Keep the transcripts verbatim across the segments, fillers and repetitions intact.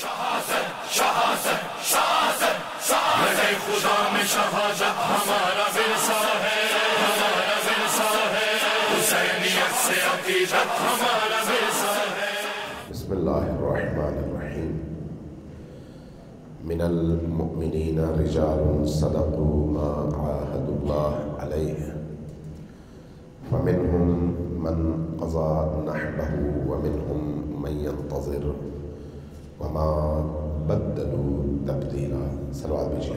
شہادت شہادت شہادت شہادت خدا میں شہادت ہمارا ورثہ ہے، ہمارا ورثہ ہے، حسینیت سے عقیدت ہمارا ورثہ ہے۔ بسم اللہ الرحمن الرحیم۔ من المؤمنین رجال صدقوا ما عاهدوا الله علیہ فمنهم من قضى نحبه ومنهم من ينتظر وما بدلوا تبدیلا۔ صلوات بھیجیے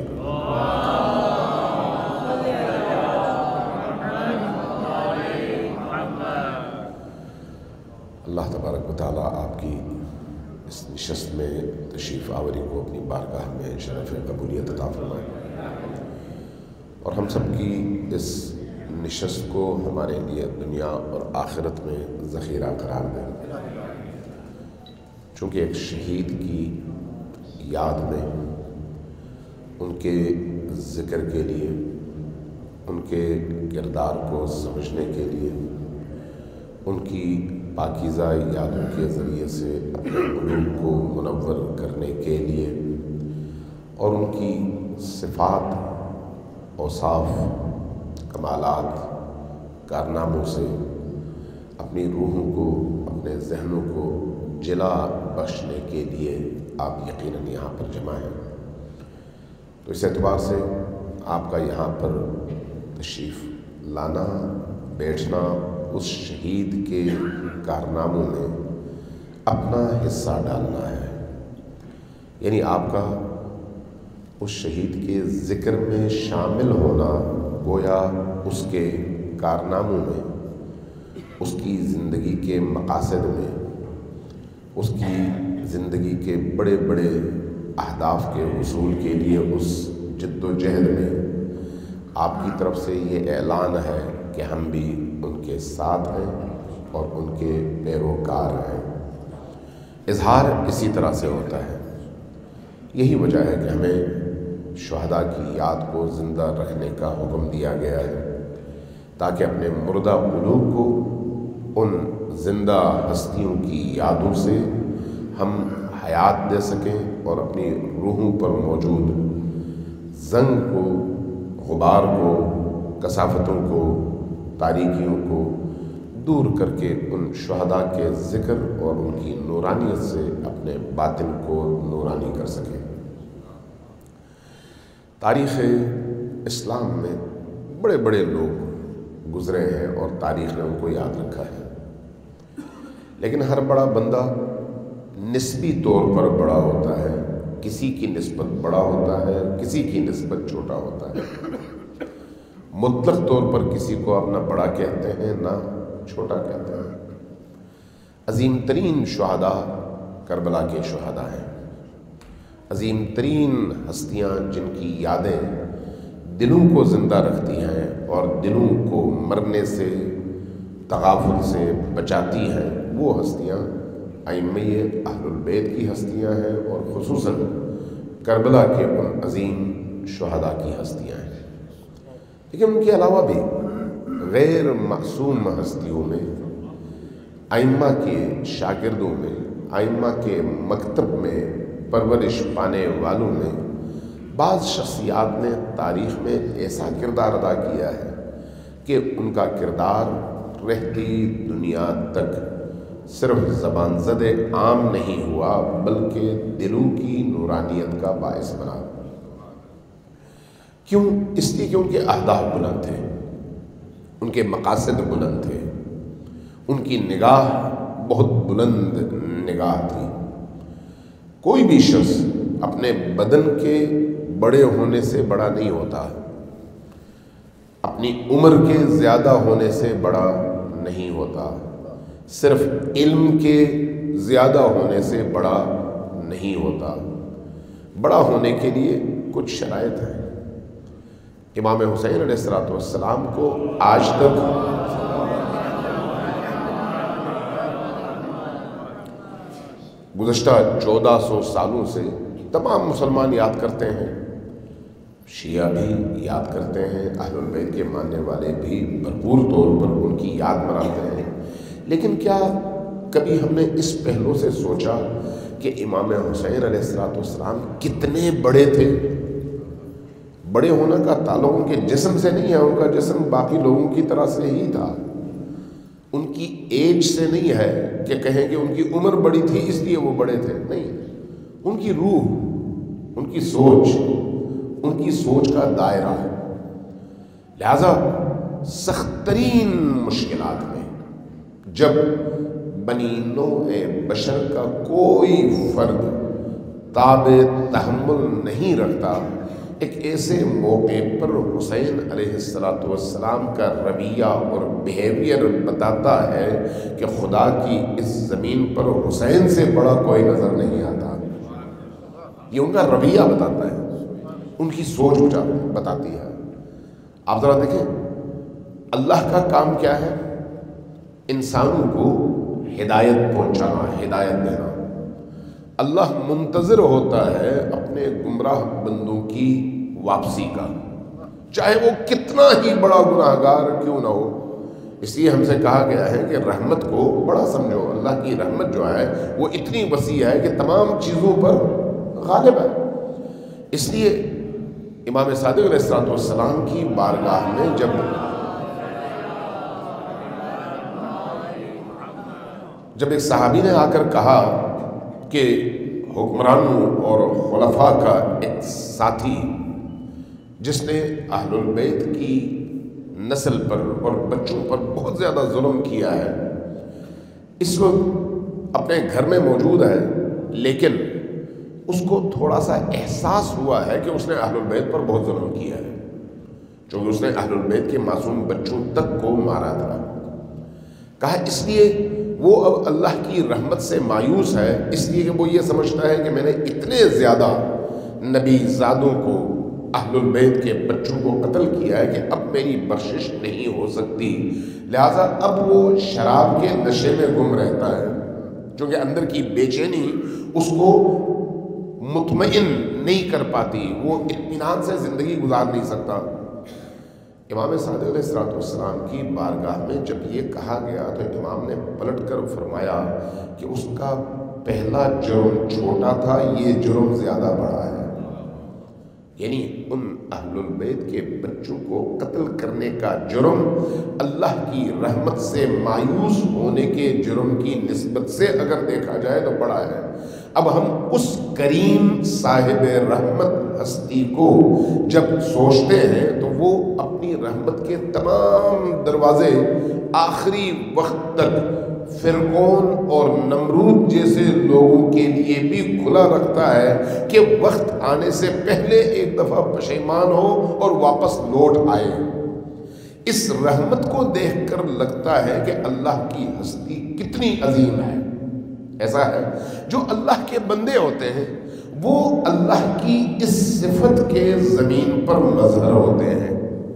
اللہ تبارک و تعالیٰ آپ کی اس نشست میں تشریف آوری کو اپنی بارگاہ میں شرف قبولیت عطا فرمائے، اور ہم سب کی اس نشست کو ہمارے لیے دنیا اور آخرت میں ذخیرہ قرار دیں۔ چونکہ ایک شہید کی یاد میں، ان کے ذکر کے لیے، ان کے کردار کو سمجھنے کے لیے، ان کی پاکیزہ یادوں کے ذریعے سے اپنے قلوب کو منور کرنے کے لیے، اور ان کی صفات، اوصاف، کمالات، کارناموں سے اپنی روحوں کو، اپنے ذہنوں کو جلا بخشنے کے لیے آپ یقیناً یہاں پر جمع ہیں۔ تو اس اعتبار سے آپ کا یہاں پر تشریف لانا، بیٹھنا، اس شہید کے کارناموں میں اپنا حصہ ڈالنا ہے، یعنی آپ کا اس شہید کے ذکر میں شامل ہونا گویا اس کے کارناموں میں، اس کی زندگی کے مقاصد میں، اس کی زندگی کے بڑے بڑے اہداف کے حصول کے لیے اس جد و جہد میں آپ کی طرف سے یہ اعلان ہے کہ ہم بھی ان کے ساتھ ہیں اور ان کے پیروکار ہیں۔ اظہار اسی طرح سے ہوتا ہے۔ یہی وجہ ہے کہ ہمیں شہداء کی یاد کو زندہ رکھنے کا حکم دیا گیا ہے، تاکہ اپنے مردہ قلوب کو ان زندہ ہستیوں کی یادوں سے ہم حیات دے سکیں، اور اپنی روحوں پر موجود زنگ کو، غبار کو، کثافتوں کو، تاریکیوں کو دور کر کے ان شہداء کے ذکر اور ان کی نورانیت سے اپنے باطن کو نورانی کر سکیں۔ تاریخ اسلام میں بڑے بڑے لوگ گزرے ہیں اور تاریخ نے ان کو یاد رکھا ہے، لیکن ہر بڑا بندہ نسبی طور پر بڑا ہوتا ہے، کسی کی نسبت بڑا ہوتا ہے، کسی کی نسبت چھوٹا ہوتا ہے۔ مطلق طور پر کسی کو آپ نہ بڑا کہتے ہیں نہ چھوٹا کہتے ہیں۔ عظیم ترین شہداء کربلا کے شہداء ہیں، عظیم ترین ہستیاں جن کی یادیں دلوں کو زندہ رکھتی ہیں اور دلوں کو مرنے سے، تغافل سے بچاتی ہیں، وہ ہستیاں ائمہ اہل البیت کی ہستیاں ہیں، اور خصوصاً کربلا کے ان عظیم شہداء کی ہستیاں ہیں۔ لیکن ان کے علاوہ بھی غیر معصوم ہستیوں میں، ائمہ کے شاگردوں میں، ائمہ کے مکتب میں پرورش پانے والوں میں بعض شخصیات نے تاریخ میں ایسا کردار ادا کیا ہے کہ ان کا کردار رہتی دنیا تک صرف زبان زد عام نہیں ہوا، بلکہ دلوں کی نورانیت کا باعث بنا۔ کیوں؟ اس لیے کہ ان کے اہداف بلند تھے، ان کے مقاصد بلند تھے، ان کی نگاہ بہت بلند نگاہ تھی۔ کوئی بھی شخص اپنے بدن کے بڑے ہونے سے بڑا نہیں ہوتا، اپنی عمر کے زیادہ ہونے سے بڑا نہیں ہوتا، صرف علم کے زیادہ ہونے سے بڑا نہیں ہوتا۔ بڑا ہونے کے لیے کچھ شرائط ہیں۔ امام حسین علیہ الصلوۃ والسلام کو آج تک گزشتہ چودہ سو سالوں سے تمام مسلمان یاد کرتے ہیں، شیعہ بھی یاد کرتے ہیں، اہل البیت کے ماننے والے بھی بھرپور طور پر ان کی یاد مناتے ہیں۔ لیکن کیا کبھی ہم نے اس پہلو سے سوچا کہ امام حسین علیہ الصلوۃ والسلام کتنے بڑے تھے۔ بڑے ہونے کا تعلق ان کے جسم سے نہیں ہے، ان کا جسم باقی لوگوں کی طرح سے ہی تھا، ان کی ایج سے نہیں ہے کہ کہیں کہ ان کی عمر بڑی تھی اس لیے وہ بڑے تھے، نہیں، ان کی روح، ان کی سوچ، ان کی سوچ کا دائرہ ہے۔ لہذا سخت ترین مشکلات میں جب بنی نوع بشر کا کوئی فرد تاب تحمل نہیں رکھتا، ایک ایسے موقع پر حسین علیہ الصلوۃ والسلام کا رویہ اور بیہیویئر بتاتا ہے کہ خدا کی اس زمین پر حسین سے بڑا کوئی نظر نہیں آتا۔ یہ ان کا رویہ بتاتا ہے، ان کی سوچ بتاتی ہے۔ آپ ذرا دیکھیں اللہ کا کام کیا ہے؟ انسانوں کو ہدایت پہنچانا، ہدایت دینا۔ اللہ منتظر ہوتا ہے اپنے گمراہ بندوں کی واپسی کا، چاہے وہ کتنا ہی بڑا گناہ گار کیوں نہ ہو۔ اس لیے ہم سے کہا گیا ہے کہ رحمت کو بڑا سمجھو، اللہ کی رحمت جو ہے وہ اتنی وسیع ہے کہ تمام چیزوں پر غالب ہے۔ اس لیے امام صادق علیہ الصلوۃ والسلام کی بارگاہ میں جب جب ایک صحابی نے آ کر کہا کہ حکمرانوں اور خلفاء کا ایک ساتھی جس نے اہل البیت کی نسل پر اور بچوں پر بہت زیادہ ظلم کیا ہے، اس وقت اپنے گھر میں موجود ہے، لیکن اس کو تھوڑا سا احساس ہوا ہے کہ اس نے اہل البیت پر بہت ظلم کیا ہے، چونکہ اس نے اہل البیت کے معصوم بچوں تک کو مارا تھا۔ کہا اس لیے وہ اب اللہ کی رحمت سے مایوس ہے، اس لیے کہ وہ یہ سمجھتا ہے کہ میں نے اتنے زیادہ نبی زادوں کو، اہل البیت کے بچوں کو قتل کیا ہے کہ اب میری بخشش نہیں ہو سکتی، لہٰذا اب وہ شراب کے نشے میں گم رہتا ہے، چونکہ اندر کی بے چینی اس کو مطمئن نہیں کر پاتی، وہ اطمینان سے زندگی گزار نہیں سکتا۔ امام صادق علیہ الصلوۃ والسلام کی بارگاہ میں جب یہ کہا گیا تو امام نے پلٹ کر فرمایا کہ اس کا پہلا جرم چھوٹا تھا، یہ جرم زیادہ بڑا ہے۔ یعنی ان اہل البیت کے بچوں کو قتل کرنے کا جرم اللہ کی رحمت سے مایوس ہونے کے جرم کی نسبت سے اگر دیکھا جائے تو بڑا ہے۔ اب ہم اس کریم صاحب رحمت ہستی کو جب سوچتے ہیں تو وہ اپنی رحمت کے تمام دروازے آخری وقت تک فرعون اور نمرود جیسے لوگوں کے لیے بھی کھلا رکھتا ہے کہ وقت آنے سے پہلے ایک دفعہ پشیمان ہو اور واپس لوٹ آئے۔ اس رحمت کو دیکھ کر لگتا ہے کہ اللہ کی ہستی کتنی عظیم ہے۔ ایسا ہے جو اللہ کے بندے ہوتے ہیں وہ اللہ کی اس صفت کے زمین پر مظہر ہوتے ہیں،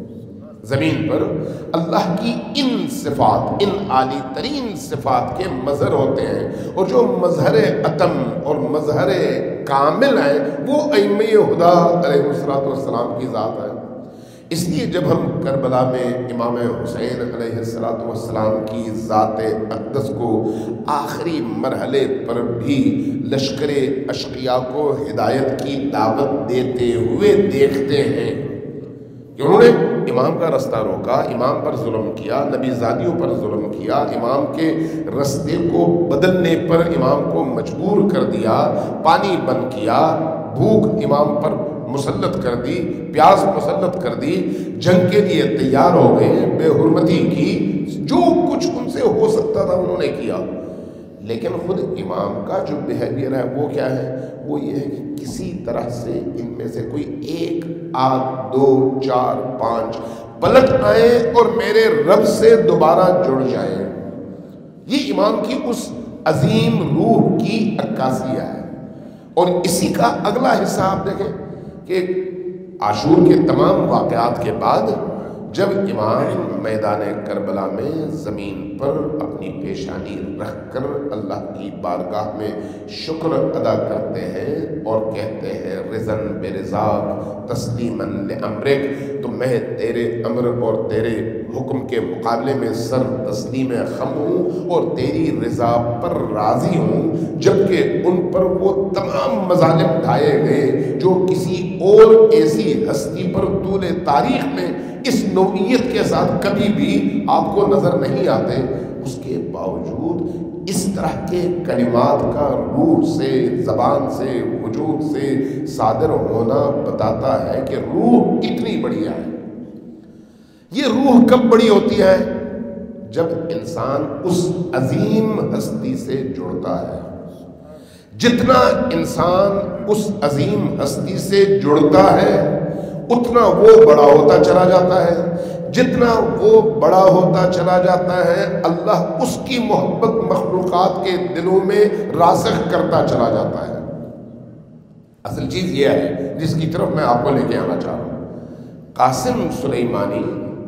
زمین پر اللہ کی ان صفات، ان عالی ترین صفات کے مظہر ہوتے ہیں، اور جو مظہر اتم اور مظہر کامل ہیں وہ ائمہ ہدیٰ علیہ الصلوۃ والسلام کی ذات ہے۔ اس لیے جب ہم کربلا میں امام حسین علیہ الصلوۃ والسلام کی ذات اقدس کو آخری مرحلے پر بھی لشکر اشقیاء کو ہدایت کی دعوت دیتے ہوئے دیکھتے ہیں کہ انہوں نے امام کا رستہ روکا، امام پر ظلم کیا، نبی زادیوں پر ظلم کیا، امام کے رستے کو بدلنے پر امام کو مجبور کر دیا، پانی بند کیا، بھوک امام پر مسلط کر دی، پیاس مسلط کر دی، جنگ کے لیے تیار ہو گئے، بے حرمتی کی، جو کچھ ان سے ہو سکتا تھا انہوں نے کیا۔ لیکن خود امام کا جو بیہیویئر ہے وہ کیا ہے؟ وہ یہ ہے کہ کسی طرح سے ان میں سے کوئی ایک آدھ دو چار پانچ پلٹ آئے اور میرے رب سے دوبارہ جڑ جائیں۔ یہ امام کی اس عظیم روح کی عکاسیہ ہے۔ اور اسی کا اگلا حصہ آپ دیکھیں کہ عاشور کے تمام واقعات کے بعد جب امام میدان کربلا میں زمین پر اپنی پیشانی رکھ کر اللہ کی بارگاہ میں شکر ادا کرتے ہیں اور کہتے ہیں رضن برضاک تسلیماً لامرک، تو میں تیرے امر اور تیرے حکم کے مقابلے میں سر تسلیم خم ہوں اور تیری رضا پر راضی ہوں، جبکہ ان پر وہ تمام مظالم ڈھائے گئے جو کسی اور ایسی ہستی پر طول تاریخ میں اس نوعیت کے ساتھ کبھی بھی آپ کو نظر نہیں آتے۔ اس کے باوجود اس طرح کے کلمات کا روح سے، زبان سے، وجود سے صادر ہونا بتاتا ہے کہ روح کتنی بڑی ہے۔ یہ روح کب بڑی ہوتی ہے؟ جب انسان اس عظیم ہستی سے جڑتا ہے۔ جتنا انسان اس عظیم ہستی سے جڑتا ہے اتنا وہ بڑا ہوتا چلا جاتا ہے۔ جتنا وہ بڑا ہوتا چلا جاتا ہے اللہ اس کی محبت مخلوقات کے دلوں میں راسخ کرتا چلا جاتا ہے۔ اصل چیز یہ ہے جس کی طرف میں آپ کو لے کے آنا چاہ رہا ہوں۔ قاسم سلیمانی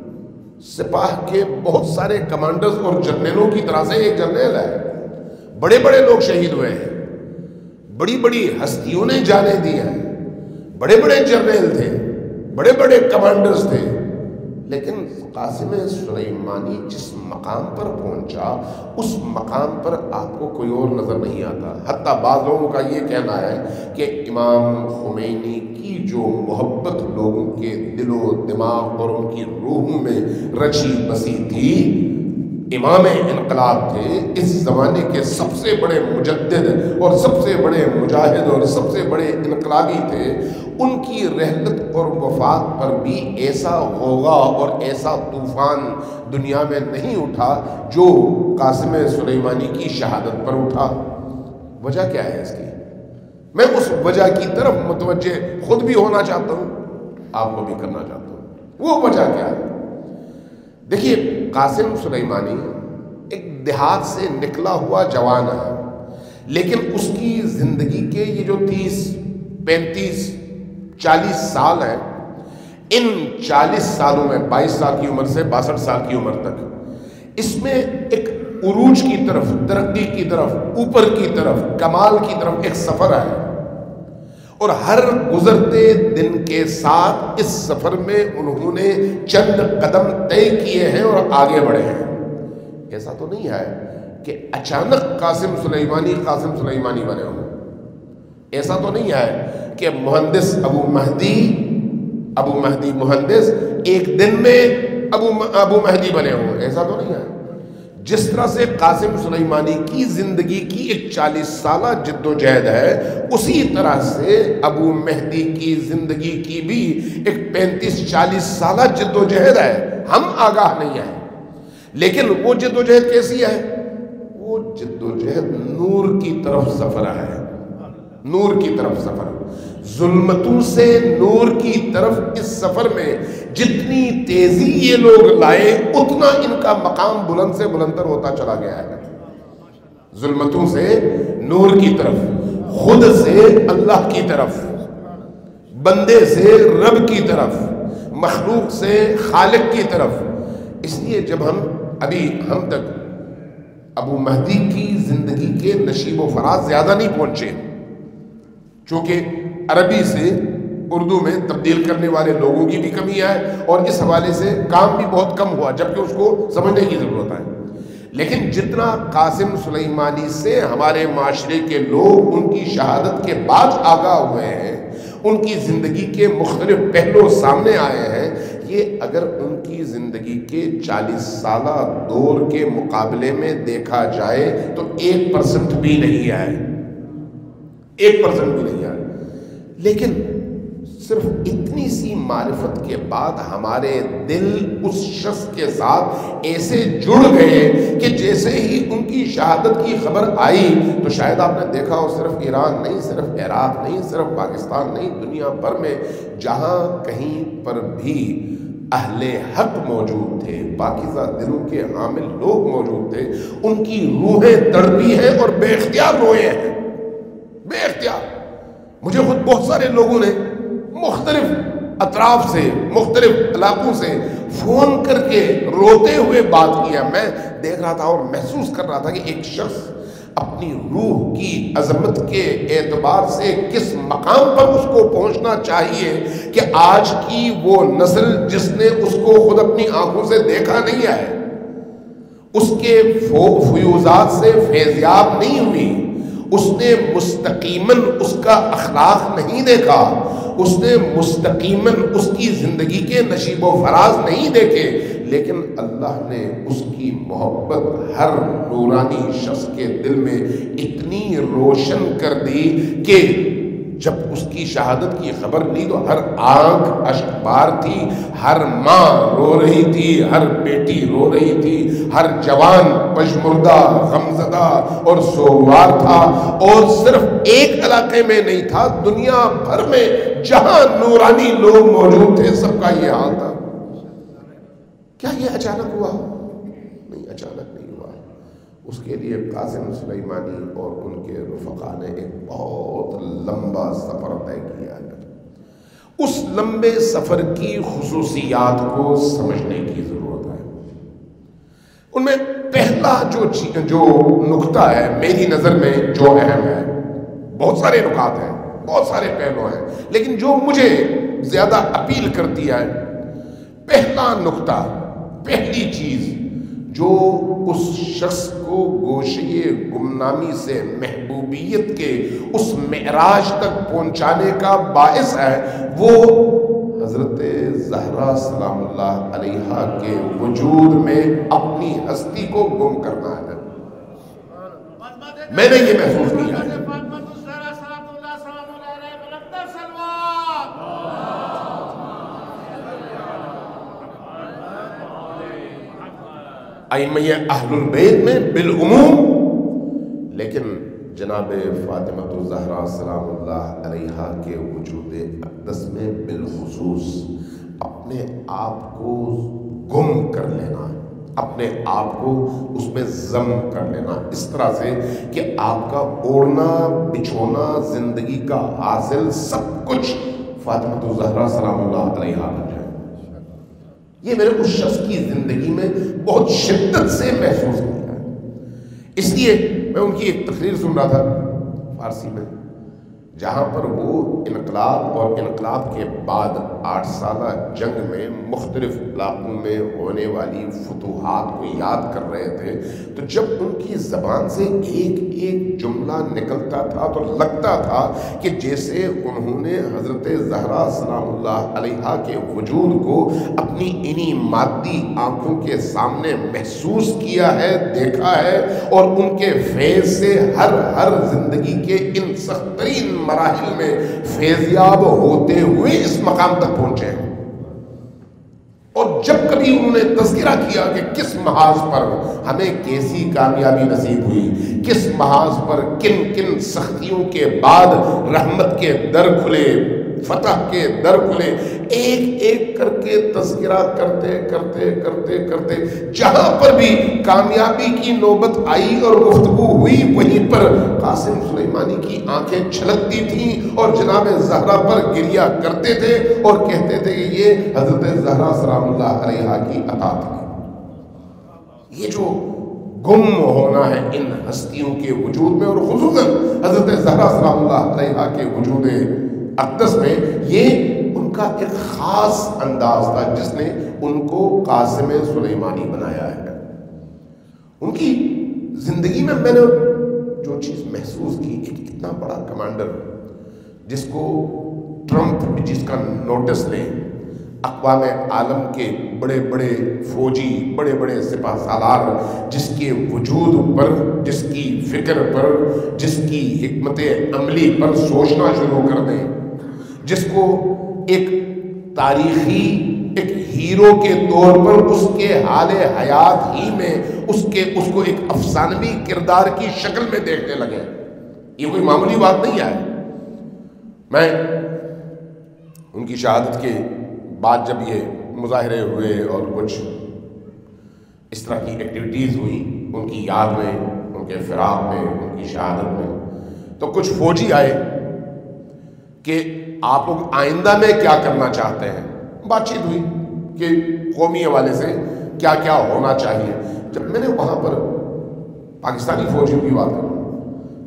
سپاہ کے بہت سارے کمانڈرز اور جرنیلوں کی طرح سے ایک جرنیل ہے۔ بڑے بڑے لوگ شہید ہوئے ہیں، بڑی بڑی ہستیوں نے جانیں دی ہیں، بڑے بڑے جرنیل تھے، بڑے بڑے کمانڈرز تھے، لیکن قاسم سلیمانی جس مقام پر پہنچا اس مقام پر آپ کو کوئی اور نظر نہیں آتا۔ حتیٰ بعض لوگوں کا یہ کہنا ہے کہ امام خمینی کی جو محبت لوگوں کے دل و دماغ اور ان کی روحوں میں رچی بسی تھی، امام انقلاب تھے، اس زمانے کے سب سے بڑے مجدد اور سب سے بڑے مجاہد اور سب سے بڑے انقلابی تھے، ان کی رحلت اور وفات پر بھی ایسا غوغا اور ایسا طوفان دنیا میں نہیں اٹھا جو قاسم سلیمانی کی شہادت پر اٹھا۔ وجہ کیا ہے اس کی؟ میں اس وجہ کی طرف متوجہ خود بھی ہونا چاہتا ہوں، آپ کو بھی کرنا چاہتا ہوں۔ وہ وجہ کیا ہے؟ دیکھیے، قاسم سلیمانی ایک دیہات سے نکلا ہوا جوان ہے، لیکن اس کی زندگی کے یہ جو تیس پینتیس چالیس سال ہیں، ان چالیس سالوں میں بائیس سال کی عمر سے باسٹھ سال کی عمر تک اس میں ایک عروج کی طرف، ترقی کی طرف، اوپر کی طرف، کمال کی طرف ایک سفر ہے، اور ہر گزرتے دن کے ساتھ اس سفر میں انہوں نے چند قدم طے کیے ہیں اور آگے بڑھے ہیں۔ ایسا تو نہیں ہے کہ اچانک قاسم سلیمانی قاسم سلیمانی بنے ہوں، ایسا تو نہیں ہے کہ مہندس ابو مہدی ابو مہدی مہندس ایک دن میں ابو ابو مہدی بنے ہوں، ایسا تو نہیں ہے۔ جس طرح سے قاسم سلیمانی کی زندگی کی ایک چالیس سالہ جد و جہد ہے، اسی طرح سے ابو مہدی کی زندگی کی بھی ایک پینتیس چالیس سالہ جد و جہد ہے۔ ہم آگاہ نہیں ہیں، لیکن وہ جد و جہد کیسی ہے؟ وہ جد و جہد نور کی طرف سفر ہے، نور کی طرف سفر، ظلمتوں سے نور کی طرف۔ اس سفر میں جتنی تیزی یہ لوگ لائے اتنا ان کا مقام بلند سے بلندر ہوتا چلا گیا ہے۔ ظلمتوں سے نور کی طرف، خود سے اللہ کی طرف، بندے سے رب کی طرف، مخلوق سے خالق کی طرف۔ اس لیے جب ہم ابھی ہم تک ابو مہدی کی زندگی کے نشیب و فراز زیادہ نہیں پہنچے، چونکہ عربی سے اردو میں تبدیل کرنے والے لوگوں کی بھی کمی ہے اور اس حوالے سے کام بھی بہت کم ہوا، جبکہ اس کو سمجھنے کی ضرورت ہے۔ لیکن جتنا قاسم سلیمانی سے ہمارے معاشرے کے لوگ ان کی شہادت کے بعد آگاہ ہوئے ہیں، ان کی زندگی کے مختلف پہلو سامنے آئے ہیں، یہ اگر ان کی زندگی کے چالیس سالہ دور کے مقابلے میں دیکھا جائے تو ایک پرسنٹ بھی نہیں ہے، ایک پرسنٹ بھی نہیں ہے۔ لیکن صرف اتنی سی معرفت کے بعد ہمارے دل اس شخص کے ساتھ ایسے جڑ گئے کہ جیسے ہی ان کی شہادت کی خبر آئی تو شاید آپ نے دیکھا ہو، صرف ایران نہیں، صرف عراق نہیں، صرف پاکستان نہیں، دنیا بھر میں جہاں کہیں پر بھی اہل حق موجود تھے، پاکیزہ دلوں کے حامل لوگ موجود تھے، ان کی روحیں تڑپی ہیں اور بے اختیار روئے ہیں، بے اختیار۔ مجھے خود بہت سارے لوگوں نے مختلف اطراف سے، مختلف علاقوں سے فون کر کے روتے ہوئے بات کیا۔ میں دیکھ رہا تھا اور محسوس کر رہا تھا کہ ایک شخص اپنی روح کی عظمت کے اعتبار سے کس مقام پر اس کو پہنچنا چاہیے کہ آج کی وہ نسل جس نے اس کو خود اپنی آنکھوں سے دیکھا نہیں ہے، اس کے فیوزات سے فیضیاب نہیں ہوئی، اس نے مستقیماً اس کا اخلاق نہیں دیکھا، اس نے مستقیماً اس کی زندگی کے نشیب و فراز نہیں دیکھے، لیکن اللہ نے اس کی محبت ہر نورانی شخص کے دل میں اتنی روشن کر دی کہ جب اس کی شہادت کی خبر لی تو ہر آنکھ اشک بار تھی، ہر ماں رو رہی تھی، ہر بیٹی رو رہی تھی، ہر جوان پشمردہ غمزدہ اور سوگوار تھا، اور صرف ایک علاقے میں نہیں تھا، دنیا بھر میں جہاں نورانی لوگ موجود تھے سب کا یہ حال تھا۔ کیا یہ اچانک ہوا؟ نہیں، اچانک نہیں ہوا۔ اس کے لیے قاسم سلیمانی اور ان کے رفقا نے ایک بہت لمبا سفر طے کیا ہے۔ اس لمبے سفر کی خصوصیات کو سمجھنے کی ضرورت ہے۔ ان میں پہلا جو جو نقطہ ہے میری نظر میں جو اہم ہے، بہت سارے نکات ہیں، بہت سارے پہلو ہیں، لیکن جو مجھے زیادہ اپیل کرتی ہے، پہلا نقطہ، پہلی چیز جو اس شخص کو گوشے گمنامی سے محبوبیت کے اس معراج تک پہنچانے کا باعث ہے، وہ حضرت زہرا سلام اللہ علیہا کے وجود میں اپنی ہستی کو گم کرنا ہے۔ میں نے یہ محسوس کیا ہے۔ ائمہ اہل البیت میں بالعموم، لیکن جناب فاطمہ الزہرا سلام اللہ علیہا کے وجود اقدس میں بالخصوص اپنے آپ کو گم کر لینا، اپنے آپ کو اس میں ضم کر لینا، اس طرح سے کہ آپ کا اوڑھنا بچھونا زندگی کا حاصل سب کچھ فاطمہ الزہرا سلام اللہ علیہا بن جائے۔ یہ میرے اس شخص کی زندگی میں بہت شدت سے محسوس کیا ہے۔ اس لیے میں ان کی ایک تقریر سن رہا تھا فارسی میں، جہاں پر وہ انقلاب اور انقلاب کے بعد آٹھ سالہ جنگ میں مختلف علاقوں میں ہونے والی فتوحات کو یاد کر رہے تھے، تو جب ان کی زبان سے ایک ایک جملہ نکلتا تھا تو لگتا تھا کہ جیسے انہوں نے حضرت زہرا سلام اللہ علیہا کے وجود کو اپنی انہی مادی آنکھوں کے سامنے محسوس کیا ہے، دیکھا ہے، اور ان کے فیض سے ہر ہر زندگی کے ان سخت ترین مراحل میں فیضیاب ہوتے ہوئے اس مقام تک پہنچے ہیں۔ اور جب کبھی انہوں نے تذکرہ کیا کہ کس محاذ پر ہمیں کیسی کامیابی نصیب ہوئی، کس محاذ پر کن کن سختیوں کے بعد رحمت کے در کھلے، فتح کے در کھلے، ایک ایک کر کے تذکرہ کرتے کرتے کرتے کرتے جہاں پر بھی کامیابی کی نوبت آئی اور گفتگو ہوئی، وہیں پر قاسم سلیمانی کی آنکھیں چھلکتی تھیں اور جناب زہرا پر گریہ کرتے تھے اور کہتے تھے کہ یہ حضرت زہرا سلام اللہ علیہا کی عطا تھی۔ یہ جو گم ہونا ہے ان ہستیوں کے وجود میں، اور خصوصاً حضرت زہرا سلام اللہ علیہا کے وجود اقدس میں، یہ ان کا ایک خاص انداز تھا جس نے ان کو قاسم سلیمانی بنایا ہے۔ ان کی زندگی میں میں نے جو چیز محسوس کی، ایک اتنا بڑا کمانڈر جس کو ٹرمپ جس کا نوٹس لیں، اقوام عالم کے بڑے بڑے فوجی، بڑے بڑے سپہ سالار جس کے وجود پر، جس کی فکر پر، جس کی حکمت عملی پر سوچنا شروع کر دیں، جس کو ایک تاریخی ایک ہیرو کے طور پر اس کے حال حیات ہی میں اس کے اس کو ایک افسانوی کردار کی شکل میں دیکھنے لگے، یہ کوئی معمولی بات نہیں ہے۔ میں ان کی شہادت کے بعد جب یہ مظاہرے ہوئے اور کچھ اس طرح کی ایکٹیویٹیز ہوئی ان کی یاد میں، ان کے فراق میں، ان کی شہادت میں، تو کچھ فوجی آئے کہ آپ لوگ آئندہ میں کیا کرنا چاہتے ہیں۔ بات چیت ہوئی کہ قومی حوالے سے کیا کیا ہونا چاہیے۔ جب میں نے وہاں پر پاکستانی فوجیوں کی بات کروں،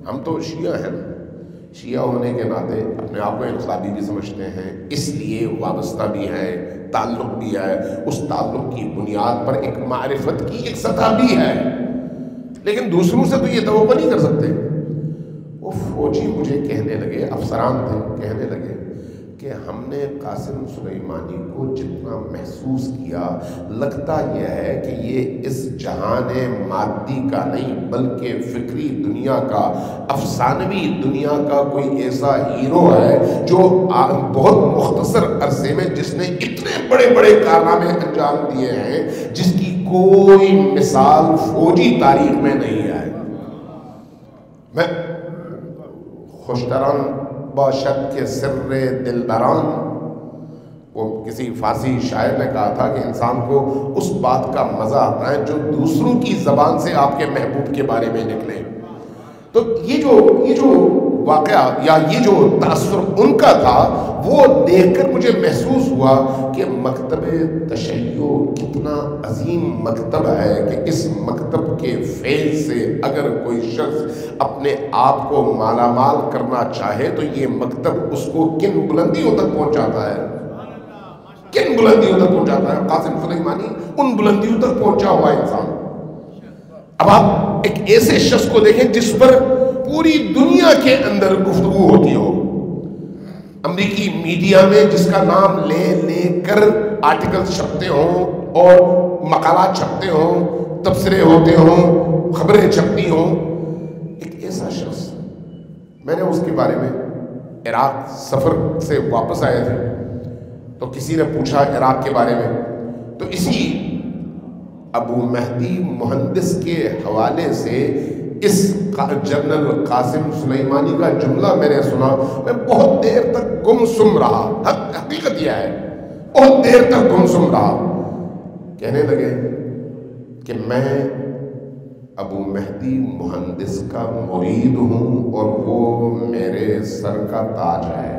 ہم تو شیعہ ہیں، شیعہ ہونے کے ناطے اپنے آپ کو انقلابی بھی سمجھتے ہیں، اس لیے وابستہ بھی ہے، تعلق بھی ہے، اس تعلق کی بنیاد پر ایک معرفت کی ایک سطح بھی ہے، لیکن دوسروں سے تو یہ توقع نہیں کر سکتے۔ وہ فوجی مجھے کہنے لگے، افسران تھے، کہنے لگے کہ ہم نے قاسم سلیمانی کو جتنا محسوس کیا، لگتا یہ ہے کہ یہ اس جہان مادی کا نہیں بلکہ فکری دنیا کا، افسانوی دنیا کا کوئی ایسا ہیرو ہے جو بہت مختصر عرصے میں جس نے اتنے بڑے بڑے کارنامے انجام دیے ہیں جس کی کوئی مثال فوجی تاریخ میں نہیں ہے۔ میں خوشتران باشد کے سر دلبران، وہ کسی فارسی شاعر نے کہا تھا کہ انسان کو اس بات کا مزہ آتا ہے جو دوسروں کی زبان سے آپ کے محبوب کے بارے میں نکلے۔ تو یہ جو یہ جو واقعہ یا یہ جو تاثر ان کا تھا وہ دیکھ کر مجھے محسوس ہوا کہ مکتب تشیع کتنا عظیم مکتب ہے کہ اس مکتب کے فیض سے اگر کوئی شخص اپنے آپ کو مالا مال کرنا چاہے تو یہ مکتب اس کو کن بلندیوں تک پہنچاتا ہے، کن بلندیوں تک پہنچاتا ہے۔ قاسم سلیمانی ان بلندیوں تک پہنچا ہوا انسان۔ اب آپ ایک ایسے شخص کو دیکھیں جس پر پوری دنیا کے اندر گفتگو ہوتی ہو، امریکی میڈیا میں جس کا نام لے لے کر آرٹیکل چھپتے ہوں اور مقالات چھپتے ہوں، تبصرے ہوتے ہوں، خبریں چھپتی ہوں، ایک ایسا شخص۔ میں نے اس کے بارے میں عراق سفر سے واپس آئے تھے تو کسی نے پوچھا عراق کے بارے میں، تو اسی ابو مہدی مہندس کے حوالے سے اس جنرل قاسم سلیمانی کا جملہ میں نے سنا، میں بہت دیر تک گم سم رہا۔ حقیقت یہ ہے، بہت دیر تک گم سم رہا۔ کہنے لگے کہ میں ابو مہدی مہندس کا مرید ہوں اور وہ میرے سر کا تاج ہے،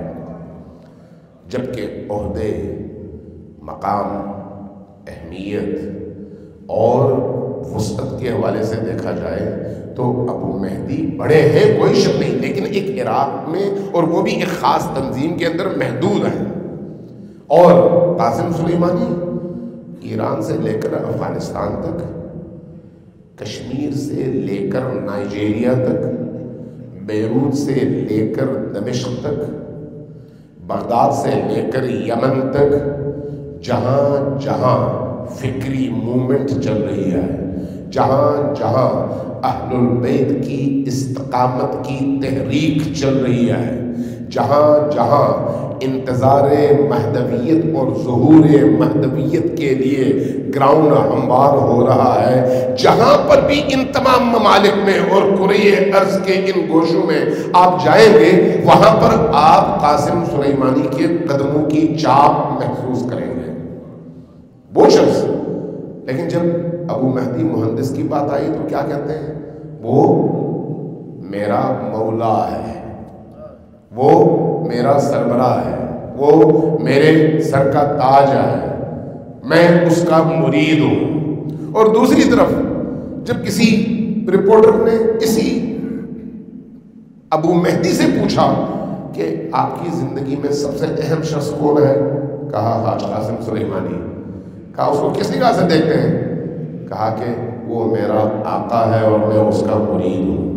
جبکہ عہدے، مقام، اہمیت اور وسعت کے حوالے سے دیکھا جائے تو ابو مہدی بڑے ہیں، کوئی شک نہیں، لیکن ایک عراق میں اور وہ بھی ایک خاص تنظیم کے اندر محدود ہیں۔ اور قاسم سلیمانی ایران سے لے کر افغانستان تک، کشمیر سے لے کر نائجیریا تک، بیروت سے لے کر دمشق تک، بغداد سے لے کر یمن تک، جہاں جہاں فکری موومنٹ چل رہی ہے، جہاں جہاں اہل البیت کی استقامت کی تحریک چل رہی ہے، جہاں جہاں انتظار مہدویت اور ظہور مہدویت کے لیے گراؤنڈ ہموار ہو رہا ہے، جہاں پر بھی ان تمام ممالک میں اور کرۂ ارض کے ان گوشوں میں آپ جائیں گے وہاں پر آپ قاسم سلیمانی کے قدموں کی چاپ محسوس کریں گے، وہ شخص۔ لیکن جب ابو مہدی مہندس کی بات آئی تو کیا کہتے ہیں؟ وہ میرا مولا ہے، وہ میرا سربراہ ہے، وہ میرے سر کا تاج ہے، میں اس کا مرید ہوں۔ اور دوسری طرف جب کسی رپورٹر نے اسی ابو مہدی سے پوچھا کہ آپ کی زندگی میں سب سے اہم شخص کون ہے، کہا حاج قاسم سلیمانی۔ کہا اس کو کس نگاہ سے دیکھتے ہیں؟ کہا کہ وہ میرا آقا ہے اور میں اس کا مرید ہوں۔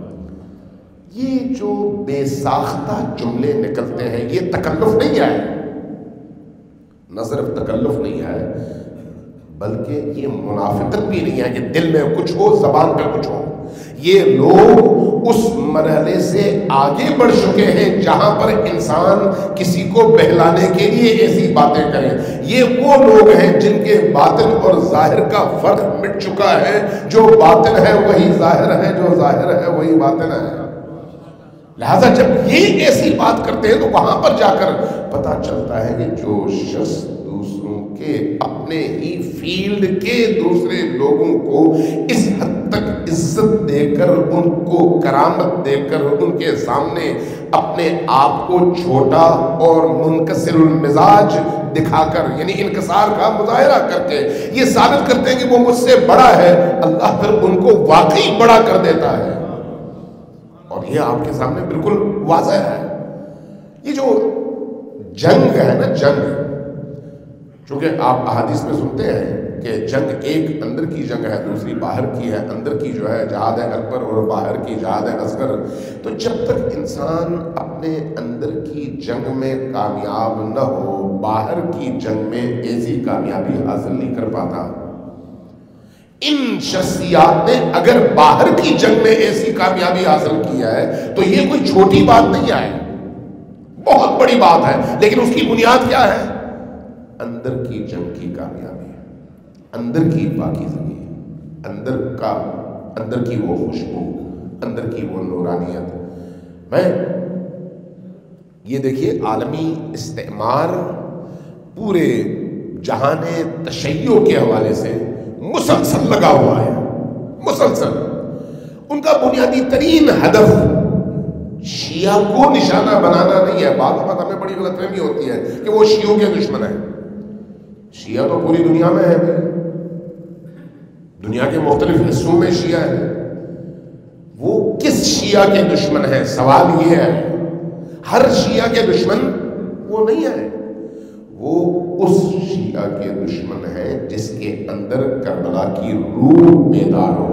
یہ جو بے ساختہ جملے نکلتے ہیں یہ تکلف نہیں ہے، نہ صرف تکلف نہیں ہے بلکہ یہ منافقت بھی نہیں ہے کہ دل میں کچھ ہو زبان پہ کچھ ہو۔ یہ لوگ اس مرحلے سے آگے بڑھ چکے ہیں جہاں پر انسان کسی کو بہلانے کے لیے ایسی باتیں کرے۔ یہ وہ لوگ ہیں جن کے باطن اور ظاہر کا فرق مٹ چکا ہے، جو باطن ہے وہی ظاہر ہے، جو ظاہر ہے وہی باطن ہے۔ لہذا جب یہ ایسی بات کرتے ہیں تو وہاں پر جا کر پتہ چلتا ہے کہ جو شخص دوسروں کے اپنے ہی فیلڈ کے دوسرے لوگوں کو اس حد تک عزت دے کر، ان کو کرامت دے کر، ان کے سامنے اپنے آپ کو چھوٹا اور منکسر المزاج دکھا کر، یعنی انکسار کا مظاہرہ کر کے یہ ثابت کرتے ہیں کہ وہ مجھ سے بڑا ہے، اللہ پھر ان کو واقعی بڑا کر دیتا ہے۔ اور یہ آپ کے سامنے بالکل واضح ہے. یہ جو جنگ ہے نا، جنگ، چونکہ آپ احادیث میں سنتے ہیں کہ جنگ ایک اندر کی جنگ ہے، دوسری باہر کی ہے. اندر کی جو ہے جہاد اکبر اور باہر کی جہاد اصغر. تو جب تک انسان اپنے اندر کی جنگ میں کامیاب نہ ہو، باہر کی جنگ میں ایسی کامیابی حاصل نہیں کر پاتا. ان شخصیات نے اگر باہر کی جنگ میں ایسی کامیابی حاصل کیا ہے تو یہ کوئی چھوٹی بات نہیں ہے، بہت بڑی بات ہے. لیکن اس کی بنیاد کیا ہے؟ اندر کی جنگ کی کامیابی، اندر کی پاکیزگی، اندر کا اندر کی وہ خوشبو، اندر کی وہ نورانیت. میں یہ دیکھیے عالمی استعمار پورے جہان تشیع کے حوالے سے مسلسل لگا ہوا ہے، مسلسل. ان کا بنیادی ترین ہدف شیعہ کو نشانہ بنانا نہیں ہے. بعض اوقات ہمیں بڑی غلط فہمی ہوتی ہے کہ وہ شیعوں کے دشمن ہیں. شیعہ تو پوری دنیا میں ہے، دنیا کے مختلف حصوں میں شیعہ ہیں. وہ کس شیعہ کے دشمن ہیں؟ سوال یہ ہے. ہر شیعہ کے دشمن وہ نہیں ہے، وہ اس شیعہ کے دشمن ہیں جس کے اندر کربلا کی روح بیدار ہو.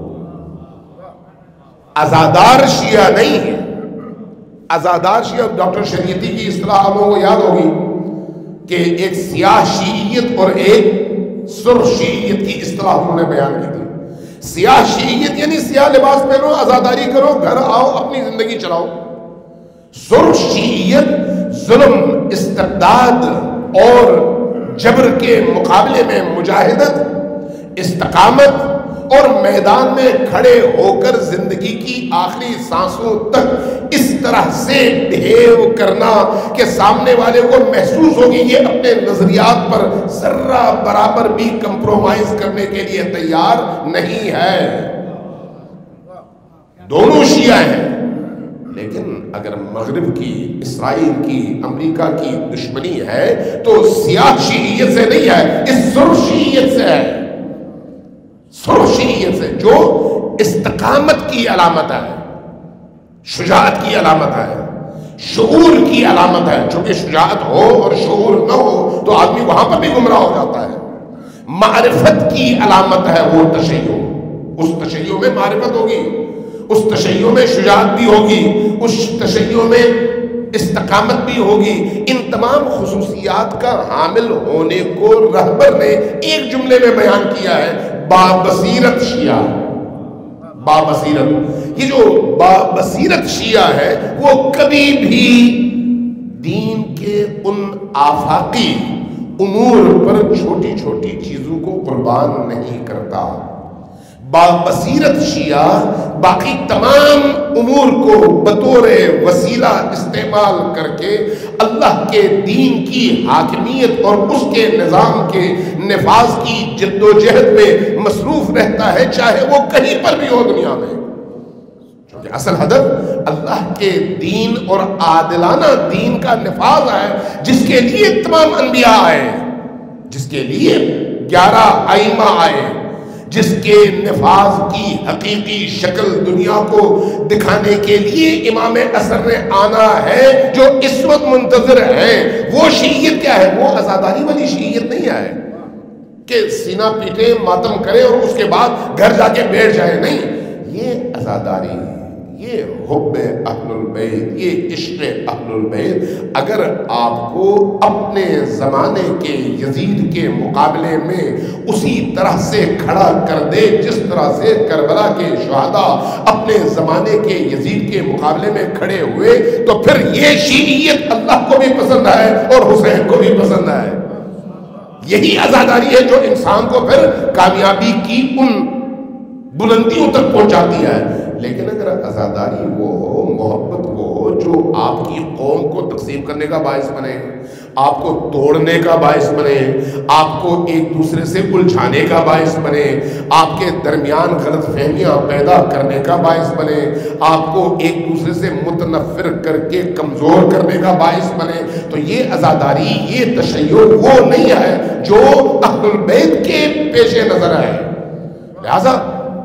ازادار شیعہ نہیں ہے. ازادار شیعہ ڈاکٹر شریعتی کی اصطلاح آپ لوگوں کو یاد ہوگی کہ ایک سیاہ شیعیت اور ایک سرخ شیعیت کی اصطلاح انہوں نے بیان کی تھی. سیاہ شیعیت یعنی سیاہ لباس پہنو، ازاداری کرو، گھر آؤ، اپنی زندگی چلاؤ. سرخ شیعیت ظلم، استبداد اور جبر کے مقابلے میں مجاہدت، استقامت اور میدان میں کھڑے ہو کر زندگی کی آخری سانسوں تک اس طرح سے بہیو کرنا کہ سامنے والے کو محسوس ہوگی یہ اپنے نظریات پر ذرہ برابر بھی کمپرومائز کرنے کے لیے تیار نہیں ہے. دونوں شیعہ ہیں، لیکن اگر مغرب کی، اسرائیل کی، امریکہ کی دشمنی ہے تو سیاہ شیعیت سے نہیں ہے، اس سرخ شیعیت سے ہے. سرخ شیعیت سے جو استقامت کی علامت ہے، شجاعت کی علامت ہے، شعور کی علامت ہے. چونکہ شجاعت ہو اور شعور نہ ہو تو آدمی وہاں پر بھی گمراہ ہو جاتا ہے. معرفت کی علامت ہے وہ تشیع. اس تشیع میں معرفت ہوگی، اس تشیع میں شجاعت بھی ہوگی، اس تشیع میں استقامت بھی ہوگی. ان تمام خصوصیات کا حامل ہونے کو رہبر نے ایک جملے میں بیان کیا ہے: بابصیرت شیعہ. بابصیرت. یہ جو بابصیرت شیعہ ہے وہ کبھی بھی دین کے ان آفاقی امور پر چھوٹی چھوٹی چیزوں کو قربان نہیں کرتا. بابصیرت شیعہ باقی تمام امور کو بطور وسیلہ استعمال کر کے اللہ کے دین کی حاکمیت اور اس کے نظام کے نفاذ کی جد و جہد میں مصروف رہتا ہے، چاہے وہ کہیں پر بھی ہو دنیا میں. کیونکہ اصل ہدف اللہ کے دین اور عادلانہ دین کا نفاذ ہے، جس کے لیے تمام انبیاء آئے، جس کے لیے گیارہ ائمہ آئے، جس کے نفاذ کی حقیقی شکل دنیا کو دکھانے کے لیے امام عصر نے آنا ہے، جو اس وقت منتظر ہے. وہ شیعیت کیا ہے؟ وہ عزاداری والی شیعیت نہیں ہے کہ سینہ پیٹے، ماتم کرے اور اس کے بعد گھر جا کے بیٹھ جائے. نہیں، یہ عزاداری، یہ حب اہل البیت، یہ عشق اہل البیت اگر آپ کو اپنے زمانے کے یزید کے مقابلے میں اسی طرح سے کھڑا کر دے جس طرح سے کربلا کے شہداء اپنے زمانے کے یزید کے مقابلے میں کھڑے ہوئے، تو پھر یہ شیعیت اللہ کو بھی پسند ہے اور حسین کو بھی پسند ہے. یہی عزاداری ہے جو انسان کو پھر کامیابی کی ان بلندیوں تک پہنچاتی ہے. لیکن اگر عزاداری وہ ہو، محبت وہ ہو جو آپ کی قوم کو تقسیم کرنے کا باعث بنے، آپ کو توڑنے کا باعث بنے، آپ کو ایک دوسرے سے الجھانے کا باعث بنے، آپ کے درمیان غلط فہمیاں پیدا کرنے کا باعث بنے، آپ کو ایک دوسرے سے متنفر کر کے کمزور کرنے کا باعث بنے، تو یہ عزاداری، یہ تشیع وہ نہیں ہے جو اہل البیت کے پیش نظر ہے. لہذا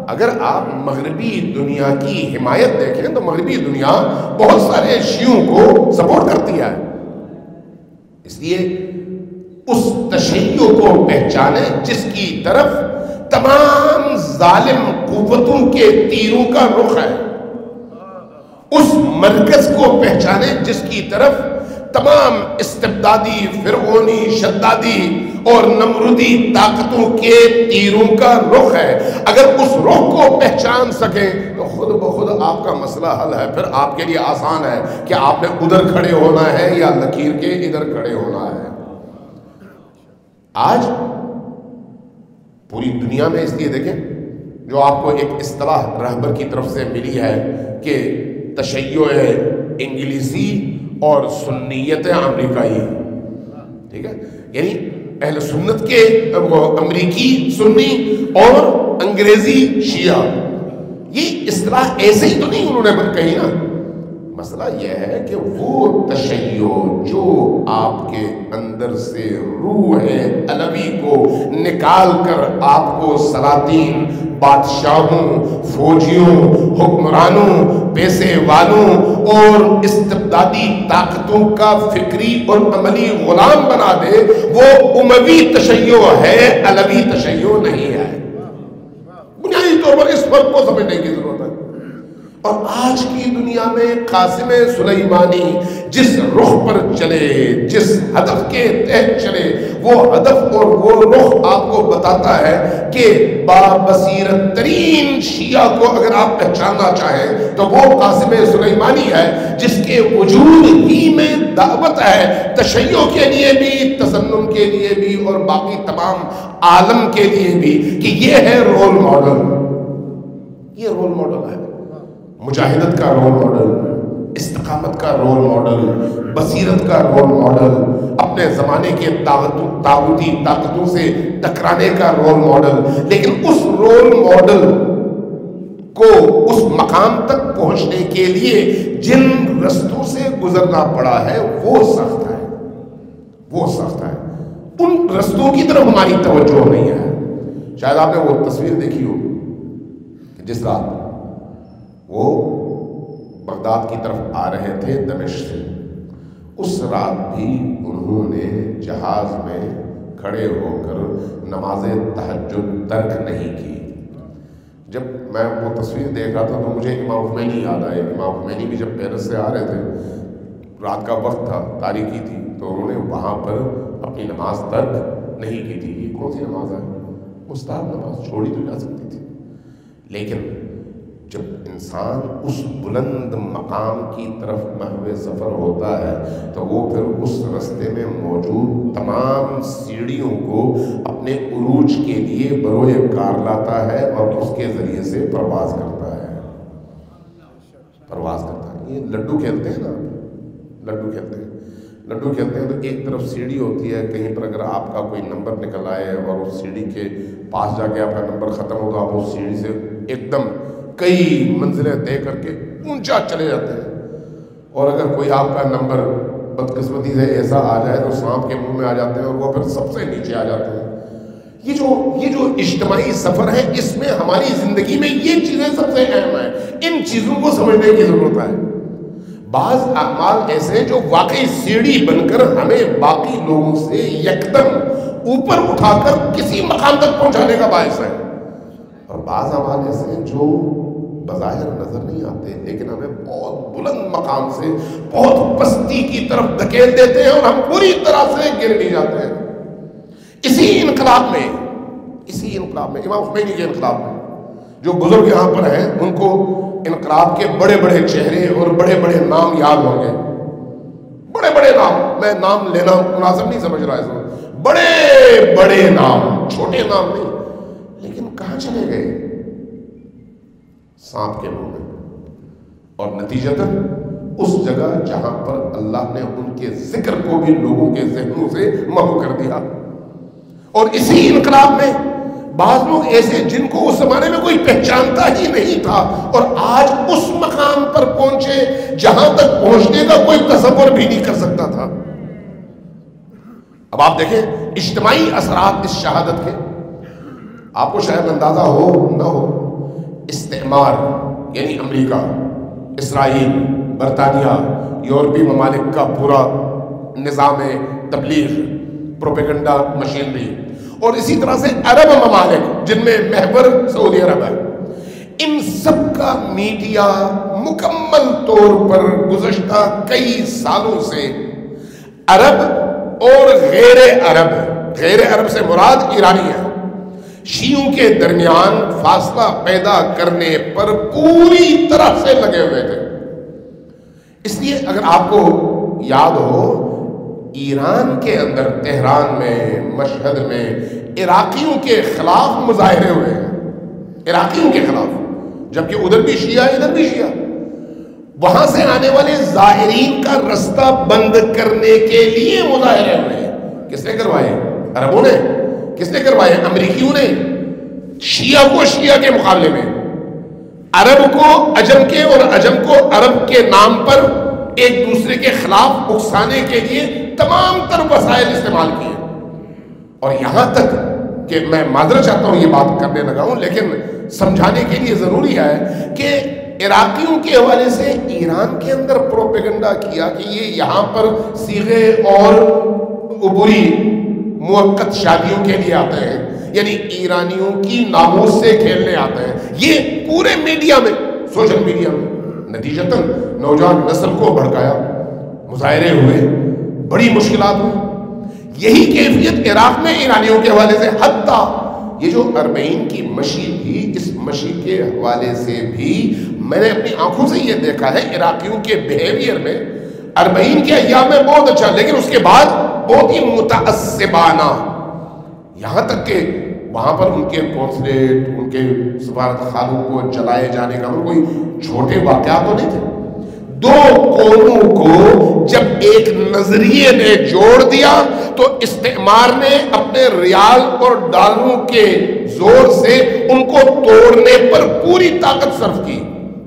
اگر آپ مغربی دنیا کی حمایت دیکھیں تو مغربی دنیا بہت سارے شیعوں کو سپورٹ کرتی ہے. اس لیے اس تشیع کو پہچانے جس کی طرف تمام ظالم قوتوں کے تیروں کا رخ ہے. اس مرکز کو پہچانے جس کی طرف تمام استبدادی، فرعونی، شدادی اور نمرودی طاقتوں کے تیروں کا رخ ہے. اگر اس رخ کو پہچان سکیں تو خود بخود آپ کا مسئلہ حل ہے. پھر آپ کے لیے آسان ہے کہ آپ نے ادھر کھڑے ہونا ہے یا لکیر کے ادھر کھڑے ہونا ہے. آج پوری دنیا میں اس لیے دیکھیں جو آپ کو ایک اصطلاح رہبر کی طرف سے ملی ہے کہ تشیع انگلیسی اور سنیت امریکائی، ٹھیک ہے، یعنی اہل سنت کے امریکی سنی اور انگریزی شیعہ. یہ اصطلاح ایسے ہی تو نہیں انہوں نے کہی نا. مسئلہ یہ ہے کہ وہ تشیع جو آپ کے اندر سے روح علوی کو نکال کر آپ کو سلاطین، بادشاہوں، فوجیوں، حکمرانوں، پیسے والوں اور استبدادی طاقتوں کا فکری اور عملی غلام بنا دے، وہ اموی تشیع ہے، علوی تشیع نہیں ہے. بنیادی طور پر اس فرق کو سمجھنے کی ضرورت ہے. اور آج کی دنیا میں قاسم سلیمانی جس رخ پر چلے، جس ہدف کے تحت چلے، وہ ہدف اور وہ رخ آپ کو بتاتا ہے کہ بابصیرت ترین شیعہ کو اگر آپ پہچاننا چاہیں تو وہ قاسم سلیمانی ہے، جس کے وجود ہی میں دعوت ہے تشیع کے لیے بھی، تسنن کے لیے بھی اور باقی تمام عالم کے لیے بھی، کہ یہ ہے رول ماڈل. یہ رول ماڈل ہے، مجاہدت کا رول ماڈل، استقامت کا رول ماڈل، بصیرت کا رول ماڈل، اپنے زمانے کے طاغوتی طاقتوں سے ٹکرانے کا رول ماڈل. لیکن اس رول ماڈل کو اس مقام تک پہنچنے کے لیے جن رستوں سے گزرنا پڑا ہے وہ سخت ہے، وہ سخت ہے. ان رستوں کی طرف ہماری توجہ نہیں ہے. شاید آپ نے وہ تصویر دیکھی ہو کہ جس رات وہ بغداد کی طرف آ رہے تھے دمشق سے، اس رات بھی انہوں نے جہاز میں کھڑے ہو کر نماز تہجد ترک نہیں کی. جب میں وہ تصویر دیکھ رہا تھا تو مجھے امام خمینی یاد آئے. امام خمینی بھی جب پیرس سے آ رہے تھے، رات کا وقت تھا، تاریکی تھی، تو انہوں نے وہاں پر اپنی نماز ترک نہیں کی تھی. یہ کون سی نماز ہے؟ مستحب نماز، چھوڑی تو جا سکتی تھی. لیکن جب انسان اس بلند مقام کی طرف محو سفر ہوتا ہے تو وہ پھر اس رستے میں موجود تمام سیڑھیوں کو اپنے عروج کے لیے بروئے کار لاتا ہے اور اس کے ذریعے سے پرواز کرتا ہے پرواز کرتا ہے یہ لڈو کھیلتے ہیں نا، لڈو کھیلتے ہیں لڈو کھیلتے ہیں تو ایک طرف سیڑھی ہوتی ہے، کہیں پر اگر آپ کا کوئی نمبر نکل آئے اور اس سیڑھی کے پاس جا کے آپ کا نمبر ختم ہو تو آپ اس سیڑھی سے ایک دم کئی منزلیں طے کر کے اونچا چلے جاتے ہیں. اور اگر کوئی آپ کا نمبر بدقسمتی سے ایسا آ جائے تو سانپ کے منہ میں آ جاتے ہیں اور وہ پھر سب سے نیچے آ جاتے ہیں. یہ جو یہ جو اجتماعی سفر ہے، اس میں ہماری زندگی میں یہ چیزیں سب سے اہم ہیں. ان چیزوں کو سمجھنے کی ضرورت ہے. بعض اعمال ایسے جو واقعی سیڑھی بن کر ہمیں باقی لوگوں سے یکدم اوپر اٹھا کر کسی مقام تک پہنچانے کا باعث ہے، اور بعض اعمال ایسے ہیں جو بظاہر نظر نہیں آتے لیکن ہمیں بہت بلند مقام سے بہت پستی کی طرف دھکیل دیتے ہیں اور ہم پوری طرح سے گر بھی جاتے ہیں. اسی انقلاب میں اسی انقلاب میں امام خمینی کے انقلاب میں جو بزرگ یہاں پر ہیں ان کو انقلاب کے بڑے بڑے چہرے اور بڑے بڑے نام یاد ہوں گے. بڑے بڑے نام، میں نام لینا مناسب نہیں سمجھ رہا ہے، بڑے بڑے نام، چھوٹے نام نہیں. لیکن کہاں چلے گئے؟ سانپ کے منہ میں. اور نتیجتاً اس جگہ جہاں پر اللہ نے ان کے ذکر کو بھی لوگوں کے ذہنوں سے محو کر دیا. اور اسی انقلاب میں بعض لوگ ایسے جن کو اس زمانے میں کوئی پہچانتا ہی نہیں تھا اور آج اس مقام پر پہنچے جہاں تک پہنچنے کا کوئی تصور بھی نہیں کر سکتا تھا. اب آپ دیکھیں اجتماعی اثرات اس شہادت کے، آپ کو شاید اندازہ ہو نہ ہو استعمار یعنی امریکہ، اسرائیل، برطانیہ، یورپی ممالک کا پورا نظام تبلیغ، پروپیگنڈا مشینری، اور اسی طرح سے عرب ممالک جن میں محور سعودی عرب ہے، ان سب کا میڈیا مکمل طور پر گزشتہ کئی سالوں سے عرب اور غیر عرب، غیر عرب سے مراد ایرانی ہے، شیعوں کے درمیان فاصلہ پیدا کرنے پر پوری طرح سے لگے ہوئے تھے۔ اس لیے اگر آپ کو یاد ہو، ایران کے اندر تہران میں، مشہد میں عراقیوں کے خلاف مظاہرے ہوئے ہیں، عراقیوں کے خلاف، جبکہ ادھر بھی شیعہ ادھر بھی شیعہ، وہاں سے آنے والے زائرین کا رستہ بند کرنے کے لیے مظاہرے ہوئے ہیں۔ کس نے کروائے؟ عربوں نے۔ کس نے کروائے؟ امریکیوں نے۔ شیعہ کو شیعہ کے مقابلے میں، عرب کو عجم کے اور عجم کو عرب کے نام پر ایک دوسرے کے خلاف اکسانے کے لیے تمام تر وسائل استعمال کیے۔ اور یہاں تک کہ میں معذرت چاہتا ہوں یہ بات کرنے لگا ہوں، لیکن سمجھانے کے لیے ضروری ہے کہ عراقیوں کے حوالے سے ایران کے اندر پروپیگنڈا کیا کہ یہ یہاں پر صیغے اور عبوری موقت شادیوں کے لیے آتے ہیں، یعنی ایرانیوں کی ناموس سے کھیلنے آتے ہیں، یہ پورے میڈیا میں، سوشل میڈیا میں، نتیجتاً نوجوان نسل کو بھڑکایا، مظاہرے ہوئے، بڑی مشکلات ہوئی۔ یہی کیفیت عراق میں ایرانیوں کے حوالے سے، حتیٰ یہ جو اربعین کی مشی تھی، اس مشی کے حوالے سے بھی میں نے اپنی آنکھوں سے یہ دیکھا ہے عراقیوں کے بیہیویئر میں، اربعین کے ایام میں بہت اچھا، لیکن اس کے بعد بہت ہی متعصبانہ، یہاں تک کہ وہاں پر ان کے کونسلیٹ، ان کے سفارت خانوں کو جلائے جانے کا کوئی چھوٹے واقعات تو نہیں تھے۔ دو قوموں کو جب ایک نظریے نے جوڑ دیا تو استعمار نے اپنے ریال اور ڈالروں کے زور سے ان کو توڑنے پر پوری طاقت صرف کی،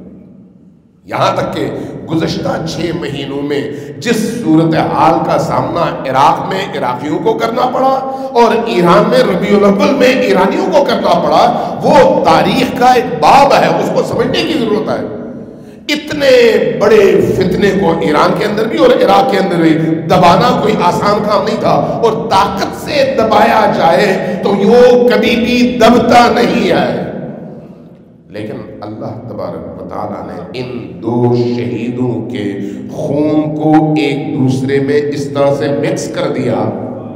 یہاں تک کہ گزشتہ چھ مہینوں میں جس صورتحال کا سامنا عراق میں عراقیوں کو کرنا پڑا اور ایران میں ربیع الاول میں ایرانیوں کو کرنا پڑا، وہ تاریخ کا ایک باب ہے، اس کو سمجھنے کی ضرورت ہے۔ اتنے بڑے فتنے کو ایران کے اندر بھی اور عراق کے اندر بھی دبانا کوئی آسان کام نہیں تھا، اور طاقت سے دبایا جائے تو وہ کبھی بھی دبتا نہیں ہے۔ لیکن اللہ تبارک و تعالیٰ نے ان دو شہیدوں کے خون کو ایک دوسرے میں اس طرح سے مکس کر دیا،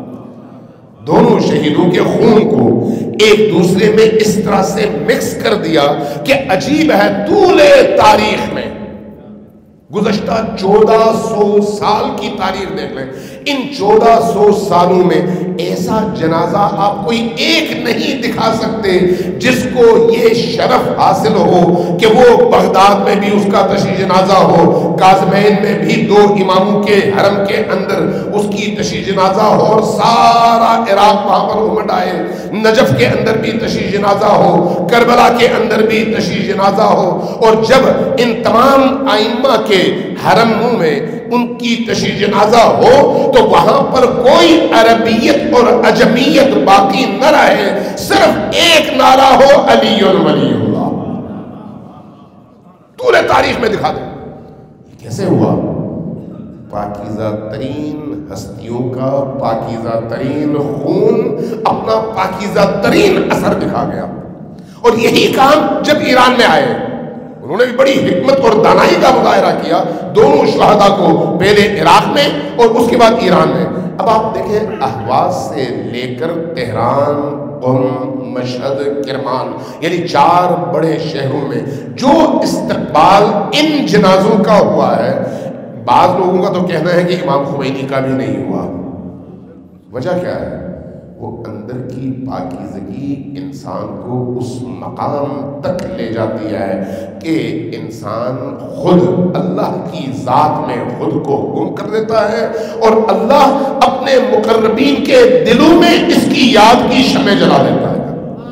دونوں شہیدوں کے خون کو ایک دوسرے میں اس طرح سے مکس کر دیا کہ عجیب ہے، طول تاریخ میں گزشتہ چودہ سو سال کی تاریخ دیکھ لیں، ان چودہ سو سالوں میں ایسا جنازہ آپ کوئی ایک نہیں دکھا سکتے جس کو یہ شرف حاصل ہو کہ وہ بغداد میں بھی اس کا تشییع جنازہ ہو، کاظمین میں بھی دو اماموں کے حرم کے اندر اس کی تشییع جنازہ ہو، اور سارا عراق وہاں پر امڈ آئے، نجف کے اندر بھی تشییع جنازہ ہو، کربلا کے اندر بھی تشییع جنازہ ہو، اور جب ان تمام ائمہ کے حرموں میں ان کی تشییع جنازہ ہو تو وہاں پر کوئی عربیت اور عجمیت باقی نہ رہے، صرف ایک نعرہ ہو، علی ولی اللہ۔ طول تاریخ میں دکھا دیں کیسے ہوا؟ پاکیزہ ترین ہستیوں کا پاکیزہ ترین خون اپنا پاکیزہ ترین اثر دکھا گیا، اور یہی کام جب ایران میں آئے، انہوں نے بھی بڑی حکمت اور دانائی کا مظاہرہ کیا، دونوں شہداء کو پہلے عراق میں اور اس کے بعد ایران میں۔ اب آپ دیکھیں اہواز سے لے کر تہران، قم، مشہد، کرمان، یعنی چار بڑے شہروں میں جو استقبال ان جنازوں کا ہوا ہے، بعض لوگوں کا تو کہنا ہے کہ امام خمینی کا بھی نہیں ہوا۔ وجہ کیا ہے؟ وہ اندر کی پاکیزگی انسان کو اس مقام تک لے جاتی ہے کہ انسان خود اللہ کی ذات میں خود کو گم کر دیتا ہے، اور اللہ اپنے مقربین کے دلوں میں اس کی یاد کی شمع جلا دیتا ہے۔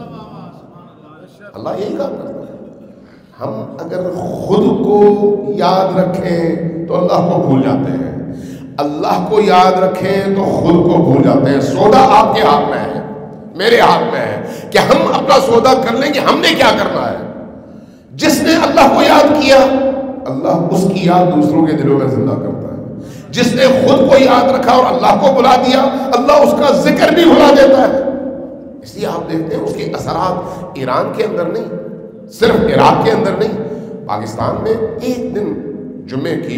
اللہ یہی کام کرتا ہے۔ ہم اگر خود کو یاد رکھیں تو اللہ کو بھول جاتے ہیں، اللہ کو یاد رکھیں تو خود کو بھول جاتے ہیں۔ سودا آپ کے ہاتھ میں ہے، میرے ہاتھ میں ہے کہ ہم اپنا سودا کر لیں کہ ہم نے کیا کرنا ہے۔ جس نے اللہ کو یاد کیا اللہ اس کی یاد دوسروں کے دلوں میں زندہ کرتا ہے. جس نے خود کو یاد رکھا اور اللہ کو بلا دیا اللہ اس کا ذکر بھی بلا دیتا ہے. اس لیے آپ دیکھتے ہیں اس کے اثرات ایران کے اندر نہیں, صرف عراق کے اندر نہیں, پاکستان میں ایک دن جمعے کی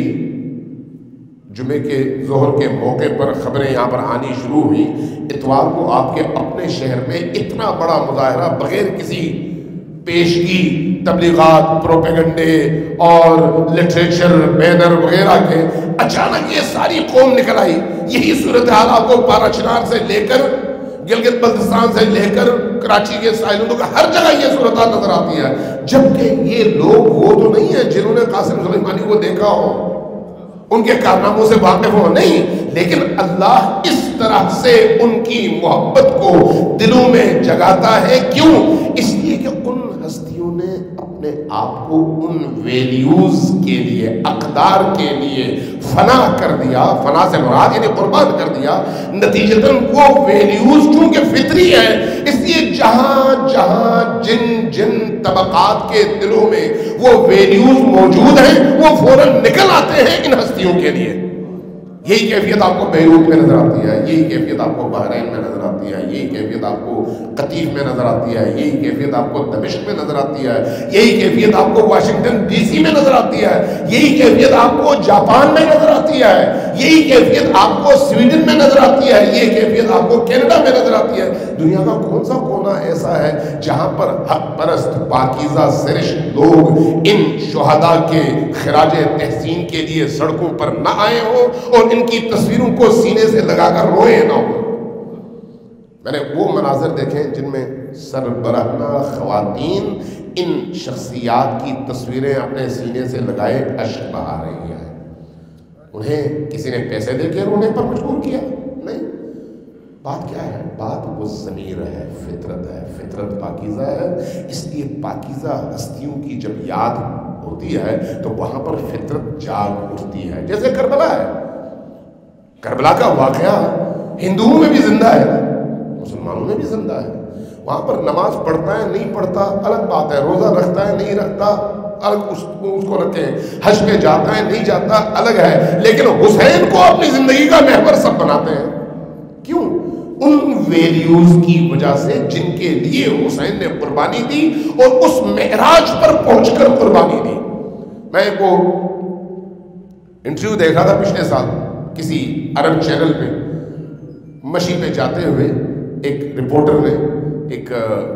جمعے کے ظہر کے موقع پر خبریں یہاں پر آنی شروع ہوئی. اتوار کو آپ کے اپنے شہر میں اتنا بڑا مظاہرہ بغیر کسی پیشگی, تبلیغات, پروپیگنڈے اور لٹریچر, بینر وغیرہ کے, اچانک یہ ساری قوم نکل آئی. یہی صورتحال آپ کو پارا چنار سے لے کر گلگت بلتستان سے لے کر کراچی کے ساحلوں کا ہر جگہ یہ صورتحال نظر آتی ہے. جبکہ یہ لوگ وہ تو نہیں ہیں جنہوں نے قاسم سلیمانی کو دیکھا ہو, ان کے کارناموں سے واقف ہو, نہیں, لیکن اللہ اس طرح سے ان کی محبت کو دلوں میں جگاتا ہے. کیوں؟ اس لیے کہ ان ہستیوں نے اپنے آپ کو ان ویلیوز کے لیے, اقدار کے لیے فنا کر دیا. فنا سے مراد یعنی قربان کر دیا. نتیجتاً وہ ویلیوز چونکہ فطری ہے, اس لیے جہاں جہاں جن جن طبقات کے دلوں میں وہ ویلیوز موجود ہیں وہ فوراً نکل آتے ہیں ان ہستیوں کے لیے. یہی کیفیت آپ کو بیروت میں نظر آتی ہے, یہی کیفیت آپ کو بحرین میں نظر آتی ہے, یہی کیفیت آپ کو قطیف میں نظر آتی ہے, یہی کیفیت آپ کو دمشق میں نظر آتی ہے, یہی کیفیت آپ کو واشنگٹن ڈی سی میں نظر آتی ہے, یہی کیفیت آپ کو جاپان میں نظر آتی ہے, یہی کیفیت آپ کو سویڈن میں نظر آتی ہے, یہی کیفیت آپ کو کینیڈا میں نظر آتی ہے. دنیا کا کون سا کونا ایسا ہے جہاں پر حق پرست پاکیزہ سرشت لوگ ان شہداء کے خراج تحسین کے لیے سڑکوں پر نہ آئے ہوں اور ان کی تصویروں کو سینے سے لگا کر روئے نہ ہوں. میں نے وہ مناظر دیکھے جن میں سربراہانہ خواتین ان شخصیات کی تصویریں اپنے سینے سے لگائے اشک بہا رہی ہیں. انہیں کسی نے پیسے دے کے رونے پر مجبور کیا نہیں. بات کیا ہے؟ بات وہ ضمیر ہے, فطرت ہے, فطرت پاکیزہ ہے. اس لیے پاکیزہ ہستیوں کی جب یاد ہوتی ہے تو وہاں پر فطرت جاگ اٹھتی ہے. جیسے کربلا ہے, کربلا کا واقعہ ہندوؤں میں بھی زندہ ہے, مسلمانوں میں بھی زندہ ہے. وہاں پر نماز پڑھتا ہے نہیں پڑھتا الگ بات ہے, روزہ رکھتا ہے نہیں رکھتا الگ اس کو, اس کو رکھیں, حج پہ جاتا ہے نہیں جاتا الگ ہے, لیکن حسین کو اپنی زندگی کا محور سب بناتے ہیں. کیوں؟ ان ویلیوز کی وجہ سے جن کے لیے حسین نے قربانی دی اور اس معراج پر پہنچ کر قربانی دی. میں وہ انٹرویو دیکھا تھا پچھلے سال کسی عرب چینل پہ, مشی پہ جاتے ہوئے ایک رپورٹر نے ایک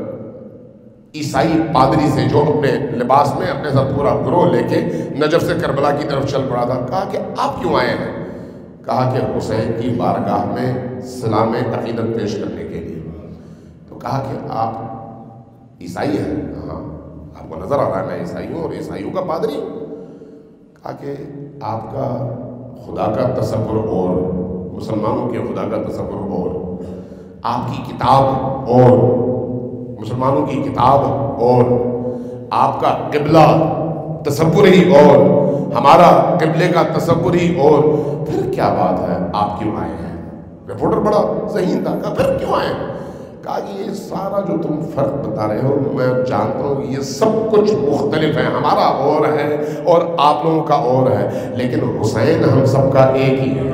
عیسائی پادری سے جو اپنے لباس میں اپنے ساتھ پورا گروہ لے کے نجف سے کربلا کی طرف چل پڑا تھا, کہا کہ آپ کیوں آئے ہیں؟ کہا کہ حسین کی بارگاہ میں سلام عقیدت پیش کرنے کے لیے. تو کہا کہ آپ عیسائی ہیں؟ ہاں. آپ کو نظر آ رہا ہے میں عیسائی ہوں اور عیسائیوں کا پادری ہوں. کہا کہ آپ کا خدا کا تصور اور مسلمانوں کے خدا کا تصور اور, آپ کی کتاب اور مسلمانوں کی کتاب اور, آپ کا قبلہ تصور ہی اور, ہمارا قبلے کا تصور ہی اور, پھر کیا بات ہے آپ کیوں آئے ہیں؟ رپورٹر بڑا ذہین تھا, کہا پھر کیوں آئے ہیں؟ کہا کہ یہ سارا جو تم فرق بتا رہے ہو میں جانتا ہوں یہ سب کچھ مختلف ہے, ہمارا اور ہے اور آپ لوگوں کا اور ہے, لیکن حسین ہم سب کا ایک ہی ہے.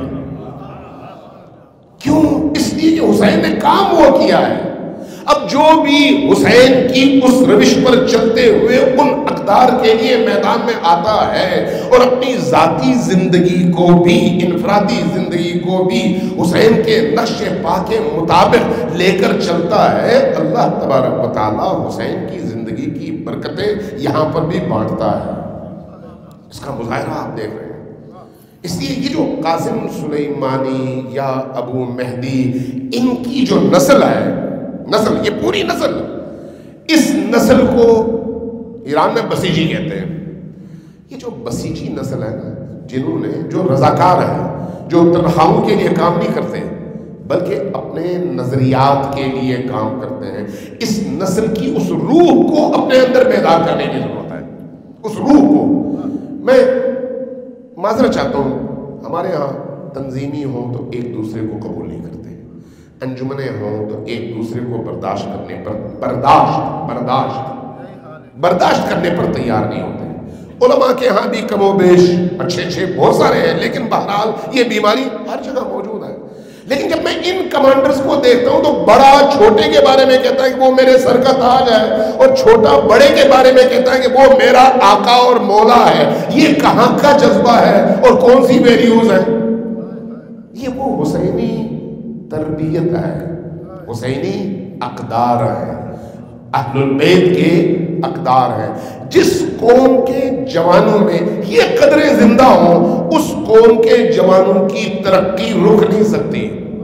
کیوں؟ اس لیے کہ حسین نے کام وہ کیا ہے. اب جو بھی حسین کی اس روش پر چلتے ہوئے ان اقدار کے لیے میدان میں آتا ہے اور اپنی ذاتی زندگی کو بھی, انفرادی زندگی کو بھی حسین کے نقش پا کے مطابق لے کر چلتا ہے, اللہ تبارک و تعالیٰ حسین کی زندگی کی برکتیں یہاں پر بھی بانٹتا ہے. اس کا مظاہرہ آپ دیکھ رہے ہیں. اس لیے یہ جو قاسم سلیمانی یا ابو مہدی ان کی جو نسل ہے, نسل یہ پوری نسل, اس نسل کو ایران میں بسیجی کہتے ہیں. یہ جو بسیجی نسل ہے نا, جنہوں نے, جو رضاکار ہیں, جو تنخواہوں کے لیے کام نہیں کرتے بلکہ اپنے نظریات کے لیے کام کرتے ہیں, اس نسل کی اس روح کو اپنے اندر بیدار کرنے کی ضرورت ہے. اس روح کو میں معذرت چاہتا ہوں, ہمارے ہاں تنظیمی ہوں تو ایک دوسرے کو قبول نہیں کرتے, انجمنیں ہوں تو ایک دوسرے کو برداشت کرنے پر برداشت برداشت बर्दाश्त करने पर तैयार नहीं होते। उलमा के यहाँ भी कमो बेश अच्छे अच्छे बहुत सारे हैं, लेकिन बहरहाल ये बीमारी हर जगह मौजूद है। लेकिन जब मैं इन कमांडर्स को देखता हूं तो बड़ा छोटे के बारे में कहता है कि वो मेरे सर का ताज है, और छोटा बड़े के बारे में कहता है कि वो मेरा आका और मौला है। ये कहां का जज्बा है और कौन सी वैल्यूज है? ये वो हुसैनी तरबियत है, हुसैनी अक़दार है, अहलुल बैत के अक़दार हैं। जिस कौम के जवानों में ये कदरें जिंदा हों, उस कौम के जवानों की तरक्की रुक नहीं सकती।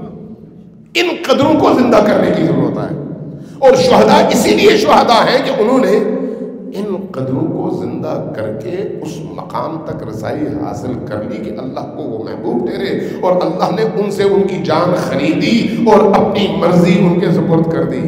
इन कदरों को जिंदा करने की जरूरत है। और शुहदा इसीलिए शुहदा हैं कि उन्होंने इन कदरों को जिंदा करके उस मकाम तक रसाई हासिल कर ली कि अल्लाह को वो महबूब ठहरे, और अल्लाह ने उनसे उनकी जान खरीदी और अपनी मर्जी उनके सुपुर्द कर दी।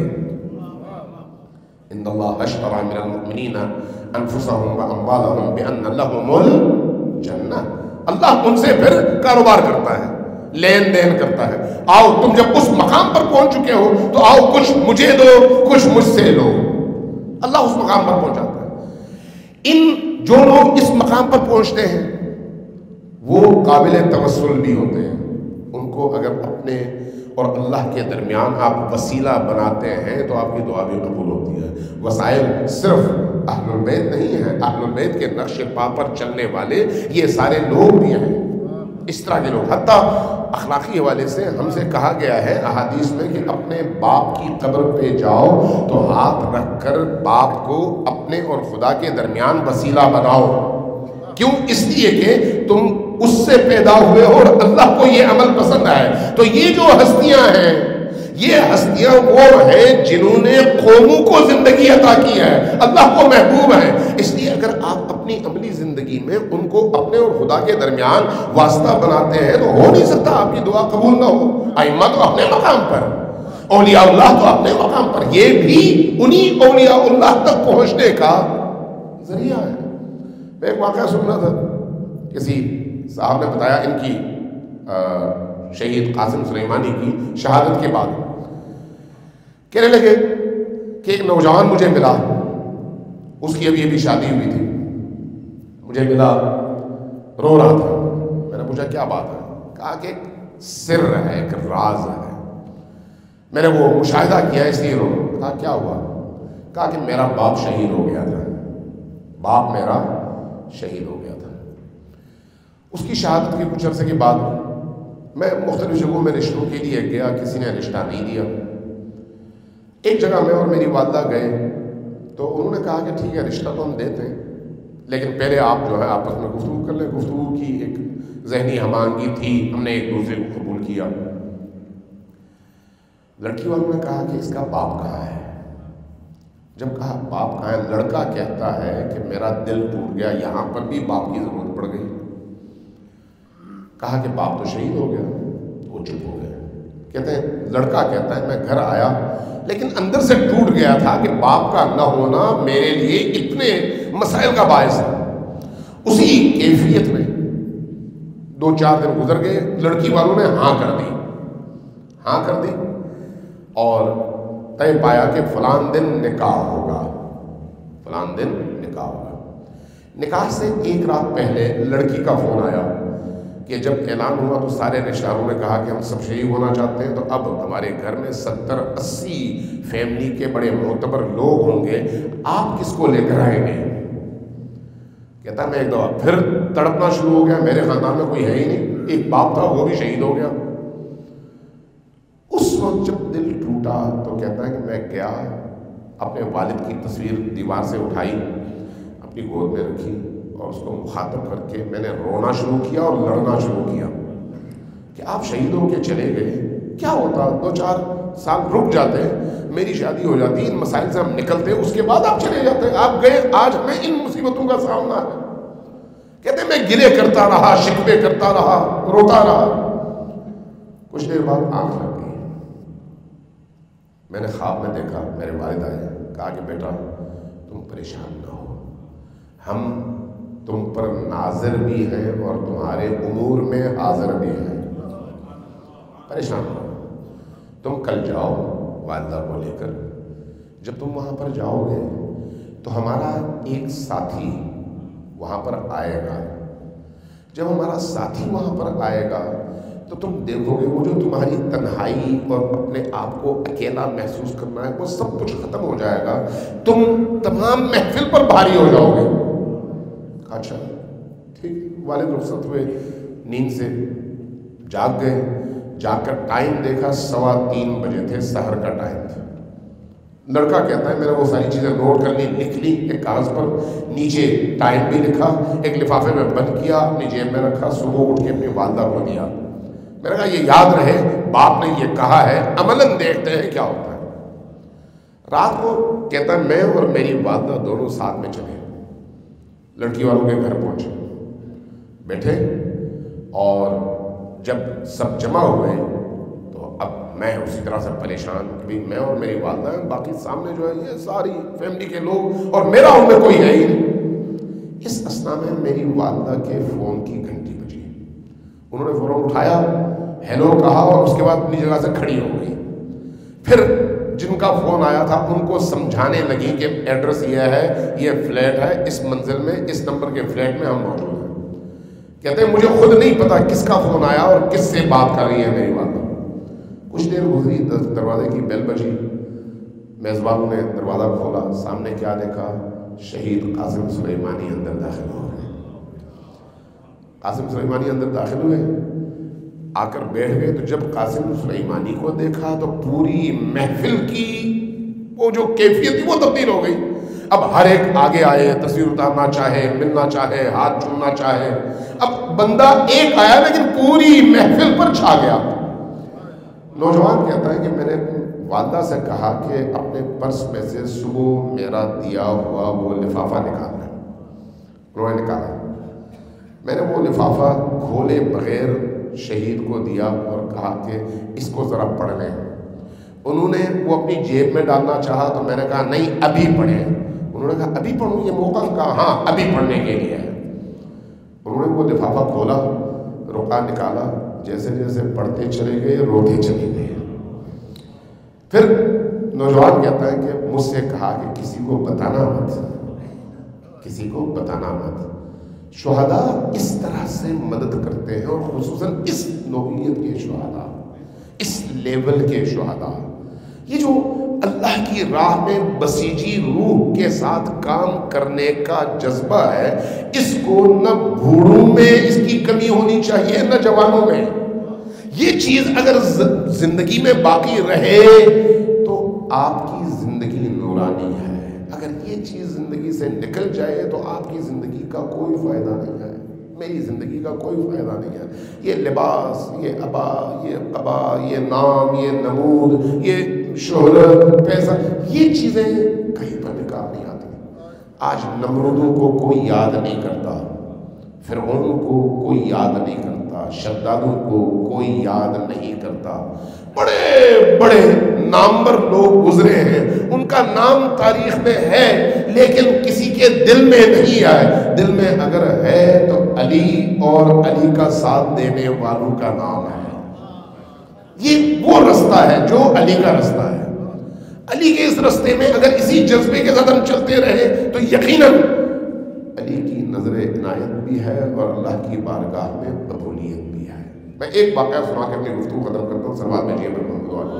इन्नल्लाह अश्तरा मिनल मुमिनीना अनफुसहुम व अम्वालहुम बिअन्ना लहुमुल जन्नह। अल्लाह उनसे फिर कारोबार करता है, लेन देन करता है। आओ तुम जब उस मकाम पर पहुंच चुके हो तो आओ कुछ मुझे दो, कुछ मुझसे लो। अल्लाह उस मकाम पर पहुंचाता है। इन जो लोग इस मकाम पर पहुंचते हैं वो काबिल तवस्सुल भी होते हैं। उनको अगर अपने और अल्लाह के दरमियान आप वसीला बनाते हैं तो आपकी दुआ भी कबूल होती है। वसाइल सिर्फ अहलुल बैत नहीं है, अहलुल बैत के नक्शे पा पर चलने वाले ये सारे लोग भी हैं, इस तरह के लोग। हत्ता अखलाकी हवाले से हमसे कहा गया है अहादीस में कि अपने बाप की कब्र पे जाओ तो हाथ रखकर बाप को अपने और खुदा के दरमियान वसीला बनाओ। क्यों? इसलिए कि तुम उससे पैदा हुए हो और अल्लाह को ये अमल पसंद है। तो ये जो हस्तियां हैं, ये हस्तियां वो हैं जिन्होंने कौमों को जिंदगी अता की है, अल्लाह को महबूब है। इसलिए अगर आप अपनी अमली जिंदगी में उनको अपने और खुदा के दरमियान वास्ता बनाते हैं तो हो नहीं सकता आपकी दुआ कबूल ना हो। अइम्मा तो अपने मकाम पर, औलियाउल्लाह तो अपने मकाम पर, ये भी उन्हीं औलियाउल्लाह तक पहुंचने का जरिया है। मैं एक वाक़या सुन रहा था, किसी साहब ने बताया इनकी आ, शहीद कासिम सुलेमानी की शहादत के बाद कहने लगे कि एक नौजवान मुझे मिला, उसकी अभी अभी शादी हुई थी, मुझे मिला, रो रहा था। मैंने पूछा क्या बात है? कहा कि एक सिर है, एक राज है, मैंने वो मुशाहिदा किया इसलिए रो। कहा क्या हुआ? कहा कि मेरा बाप शहीद हो गया था, बाप मेरा शहीद हो गया था। उसकी शहादत के कुछ अरसे के बाद मैं मुख्तलिफ जगहों में रिश्तों के लिए गया, किसी ने रिश्ता नहीं दिया। एक जगह मैं और मेरी वालदा गए तो उन्होंने कहा कि ठीक है रिश्ता तो हम देते हैं, लेकिन पहले आप जो है आपस में गुफ्तगू कर लें। गुफ्तगू की एक जहनी हमांगी थी, हमने एक दूसरे को कबूल किया। लड़की वालों ने कहा कि इसका बाप कहाँ है? जब कहा बाप कहाँ है, लड़का कहता है कि मेरा दिल टूट गया, यहाँ पर भी बाप की जरूरत पड़ गई। कहा कि बाप तो शहीद हो गया। वो चुप हो गए। कहते हैं लड़का कहता है मैं घर आया लेकिन अंदर से टूट गया था कि बाप का न होना मेरे लिए इतने मसाइल का बायस है। उसी कैफियत में दो चार दिन गुजर गए, लड़की वालों ने हाँ कर दी, हाँ कर दी और तय पाया कि फलान दिन निकाह होगा, फलान दिन निकाह होगा। निकाह से एक रात पहले लड़की का फोन आया कि जब ऐलान हुआ तो सारे रिश्तेदारों ने कहा कि हम सब शहीद होना चाहते हैं, तो अब हमारे घर में सत्तर अस्सी फैमिली के बड़े मोतबर लोग होंगे, आप किसको लेकर आएंगे? कहता मैं एक दफा फिर तड़पना शुरू हो गया, मेरे खानदान में कोई है ही नहीं, एक बाप था वो भी शहीद हो गया। उस वक्त जब दिल टूटा तो कहता है कि मैं गया, अपने वालिद की तस्वीर दीवार से उठाई, अपनी गोद में रखी और उसको मुखातब करके मैंने रोना शुरू किया और लड़ना शुरू किया कि आप शहीद होके चले गए, क्या होता दो चार साल रुक जाते, मेरी शादी हो जाती, इन मसाइल से हम निकलते, उसके बाद आप चले जाते, आप गए, आज हमें इन मुसीबतों का सामना है। कहते मैं गिले करता रहा, शिकवे करता रहा, रोता रहा। कुछ देर बाद आंख लग गई, मैंने ख्वाब में देखा, मेरे वालिद आए, कहा कि बेटा तुम परेशान ना हो, हम तुम पर नाज़िर भी हैं और तुम्हारे उमूर में हाजिर भी हैं, परेशान हो। तुम कल जाओ वालिदा को लेकर, जब तुम वहाँ पर जाओगे تو ہمارا ایک ساتھی وہاں پر آئے گا. جب ہمارا ساتھی وہاں پر آئے گا تو تم دیکھو گے وہ جو تمہاری تنہائی اور اپنے آپ کو اکیلا محسوس کرنا ہے وہ سب کچھ ختم ہو جائے گا. تم تمام محفل پر بھاری ہو جاؤ گے. اچھا ٹھیک. والد رخصت ہوئے, نیند سے جاگ گئے. جاگ کر ٹائم دیکھا, سوا تین بجے تھے, سحر کا ٹائم تھا. لڑکا کہتا ہے میں نے وہ ساری چیزیں نوٹ کر لی, لکھ لی ایک کاغذ پر, نیچے ٹائم بھی لکھا, ایک لفافے میں بند کیا, اپنی جیب میں رکھا, صبح اٹھ کے اپنی والدہ کو دیا. میں نے کہا یہ یاد رہے باپ نے یہ کہا ہے, عملاً دیکھتے ہیں کیا ہوتا ہے. رات کو کہتا ہے میں اور میری والدہ دونوں ساتھ میں چلے, لڑکی والوں کے گھر پہنچے, بیٹھے, اور جب سب جمع ہوئے تو اب میں اسی طرح سے پریشان کہ بھی میں اور میری والدہ ہیں, باقی سامنے جو ہے یہ ساری فیملی کے لوگ اور میرا ان میں کوئی ہے ہی نہیں. اس اثنا میں میری والدہ کے فون کی گھنٹی بجی. انہوں نے فون اٹھایا, ہیلو کہا, اور اس کے بعد اپنی جگہ سے کھڑی ہو گئی. پھر جن کا فون آیا تھا ان کو سمجھانے لگی کہ ایڈریس یہ ہے, یہ فلیٹ ہے, اس منزل میں, اس نمبر کے فلیٹ میں ہم موجود ہیں. کہتے ہیں مجھے خود نہیں پتا کس کا فون آیا اور کس سے بات کر رہی ہے میری والدہ. کچھ دیر گزری, دروازے کی بیل بجی, میزبانوں نے دروازہ کھولا, سامنے کیا دیکھا, شہید قاسم سلیمانی اندر داخل ہو گئے. قاسم سلیمانی اندر داخل ہوئے, آ کر بیٹھ گئے. تو جب قاسم سلیمانی کو دیکھا تو پوری محفل کی وہ جو کیفیت تھی وہ تبدیل ہو گئی. اب ہر ایک آگے آئے, تصویر اتارنا چاہے, ملنا چاہے, ہاتھ چومنا چاہے. اب بندہ ایک آیا لیکن پوری محفل پر چھا گیا. نوجوان کہتا ہے کہ میں نے والدہ سے کہا کہ اپنے پرس میں سے صبح میرا دیا ہوا وہ لفافہ نکالنا ہے. انہوں نے نکالا. میں نے وہ لفافہ کھولے بغیر شہید کو دیا اور کہا کہ اس کو ذرا پڑھ لیں. انہوں نے وہ اپنی جیب میں ڈالنا چاہا تو میں نے کہا نہیں ابھی پڑھیں. انہوں نے کہا ابھی پڑھوں, یہ موقع, کہا ہاں ابھی پڑھنے کے لیے ہے. انہوں نے وہ لفافہ کھولا, رقعہ نکالا, جیسے جیسے پڑھتے چلے گئے روتے چلے گئے. پھر نوجوان کہتا ہے کہ مجھ سے کہا کہ کسی کو بتانا مت, کسی کو بتانا مت. شہداء اس طرح سے مدد کرتے ہیں, اور خصوصاً اس نوعیت کے شہداء, اس لیول کے شہداء, یہ جو اللہ کی راہ میں بسیجی روح کے ساتھ کام کرنے کا جذبہ ہے, اس کو نہ بوڑھوں میں اس کی کمی ہونی چاہیے نہ جوانوں میں. یہ چیز اگر زندگی میں باقی رہے تو آپ کی زندگی نورانی ہے. اگر یہ چیز زندگی سے نکل جائے تو آپ کی زندگی کا کوئی فائدہ نہیں ہے, میری زندگی کا کوئی فائدہ نہیں ہے. یہ لباس, یہ عبا, یہ قبا, یہ نام, یہ نمود, یہ شہرت, پیسہ, یہ چیزیں کہیں پر بھی کام نہیں آتی. آج نمرودوں کو کوئی یاد نہیں کرتا, فرعون کو کوئی یاد نہیں کرتا, شدادوں کو کوئی یاد نہیں کرتا. بڑے بڑے نامور لوگ گزرے ہیں, ان کا نام تاریخ میں ہے لیکن کسی کے دل میں نہیں آئے. دل میں اگر ہے تو علی اور علی کا ساتھ دینے والوں کا نام ہے. یہ وہ رستہ ہے جو علی کا رستہ ہے. علی کے اس رستے میں اگر اسی جذبے کے ساتھ ہم چلتے رہے تو یقیناً علی کی نظر عنایت بھی ہے اور اللہ کی بارگاہ میں قبولیت بھی ہے. میں ایک واقعہ سنا کے اپنی گفتگو ختم کرتا ہوں. سلوات میں جی محمد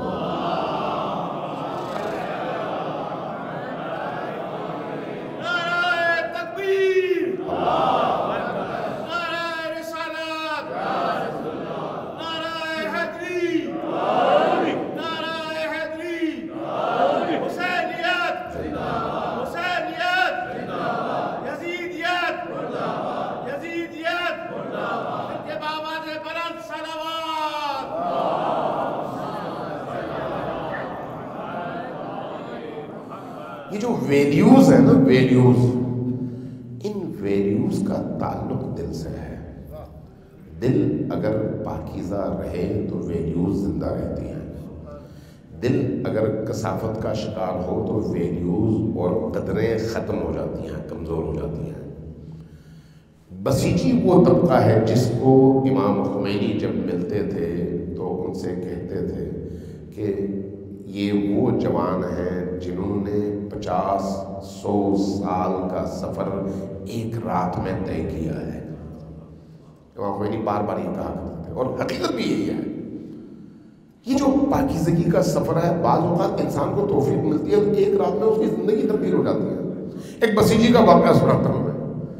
یہ جو ویلیوز ہیں نا, ویلیوز, ان ویلیوز کا تعلق دل سے ہے. دل اگر پاکیزہ رہے تو ویلیوز زندہ رہتی ہیں. دل اگر کثافت کا شکار ہو تو ویلیوز اور قدریں ختم ہو جاتی ہیں, کمزور ہو جاتی ہیں. بسیجی وہ طبقہ ہے جس کو امام خمینی جب ملتے تھے تو ان سے کہتے تھے کہ یہ وہ جوان ہیں جنہوں نے پچاس سو سال کا سفر ایک رات میں طے کیا ہے. امام خمینی بار بار یہ کہا کرتے تھے، اور حقیقت بھی یہی ہے. یہ جو پاکیزگی کا سفر ہے، بعض اوقات انسان کو توفیق ملتی ہے تو ایک رات میں اس کی زندگی تبدیل ہو جاتی ہے. ایک بسیجی کا واقعہ سناتا ہوں میں.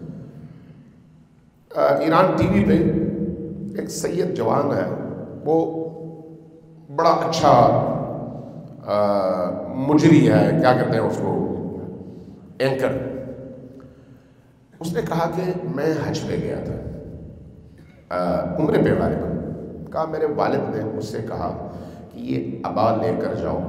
ایران ٹی وی پہ ایک سید جوان ہے، وہ بڑا اچھا مجری ہے، کیا کہتے ہیں اس کو، اینکر. اس نے کہا کہ میں حج پہ گیا تھا، عمرے پہ غالباً. کہا میرے والد نے مجھ سے کہا کہ یہ عبا لے کر جاؤ،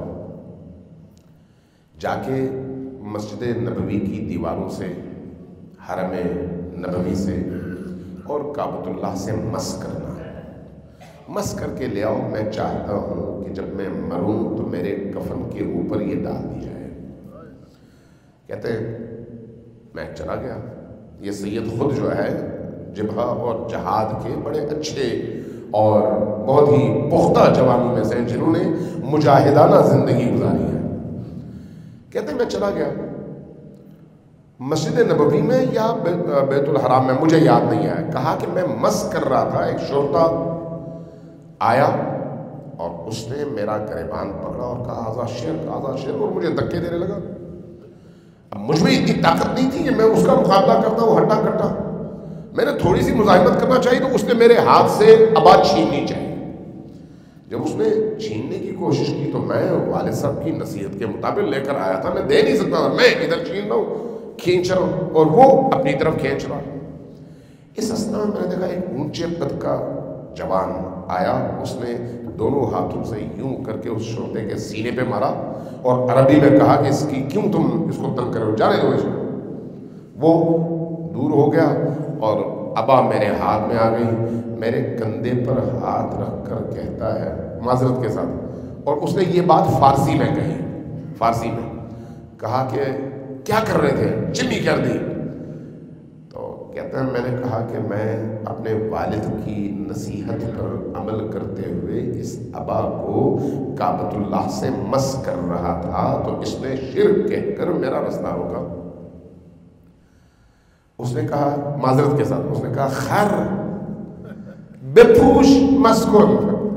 جا کے مسجد نبوی کی دیواروں سے، حرم نبوی سے اور کعبۃ اللہ سے مس کرنا ہے. مس کر کے لے آؤ، میں چاہتا ہوں کہ جب میں مروں تو میرے کفن کے اوپر یہ ڈال دی جائے. کہتے ہیں میں چلا گیا. یہ سید خود جو ہے جبہہ اور جہاد کے بڑے اچھے اور بہت ہی پختہ جوانوں میں سے جنہوں نے مجاہدانہ زندگی گزاری ہے. کہتے ہیں میں چلا گیا مسجد نبوی میں یا بیت الحرام میں، مجھے یاد نہیں ہے. کہا کہ میں مس کر رہا تھا، ایک شرطا آیا اور اس نے میرا گریبان پکڑا اور کہا آزاد شرک آزاد شرک، اور مجھے دھکے دینے لگا. اب مجھ میں اتنی طاقت نہیں تھی کہ میں اس کا مقابلہ کرتا ہوں ہٹا کٹا. میں نے تھوڑی سی مزاحمت کرنا چاہیے تو اس نے میرے ہاتھ سے ابا چھیننی چاہیے. جب اس نے چھیننے کی کوشش کی تو میں والد صاحب کی نصیحت کے مطابق لے کر آیا تھا. میں دے نہیں سکتا تھا، میں ادھر چھین رہا ہوں، کھینچ رہا ہوں، اور وہ اپنی طرف کھینچ رہا. اس اثنا میں نے دیکھا ایک اونچے قد کا جوان آیا. اس نے دونوں ہاتھوں سے یوں کر کے اس شرطے کے سینے پہ مارا اور عربی میں کہا کہ اس کی کیوں تم اس کو تنگ کرو، جانے دو اس کو. وہ دور ہو گیا اور ابا میرے ہاتھ میں آ گئی. میرے کندھے پر ہاتھ رکھ کر کہتا ہے معذرت کے ساتھ، اور اس نے یہ بات فارسی میں کہی، فارسی میں کہا کہ کیا کر رہے تھے، چمی کر دی. تو کہتا ہے میں نے کہا کہ میں اپنے والد کی نصیحت پر عمل کرتے ہوئے اس ابا کو کعبۃ اللہ سے مس کر رہا تھا تو اس نے شرک کہہ کر میرا رستہ روکا. اس نے کہا معذرت کے ساتھ، اس نے کہا خیر بے پوش مس کرو،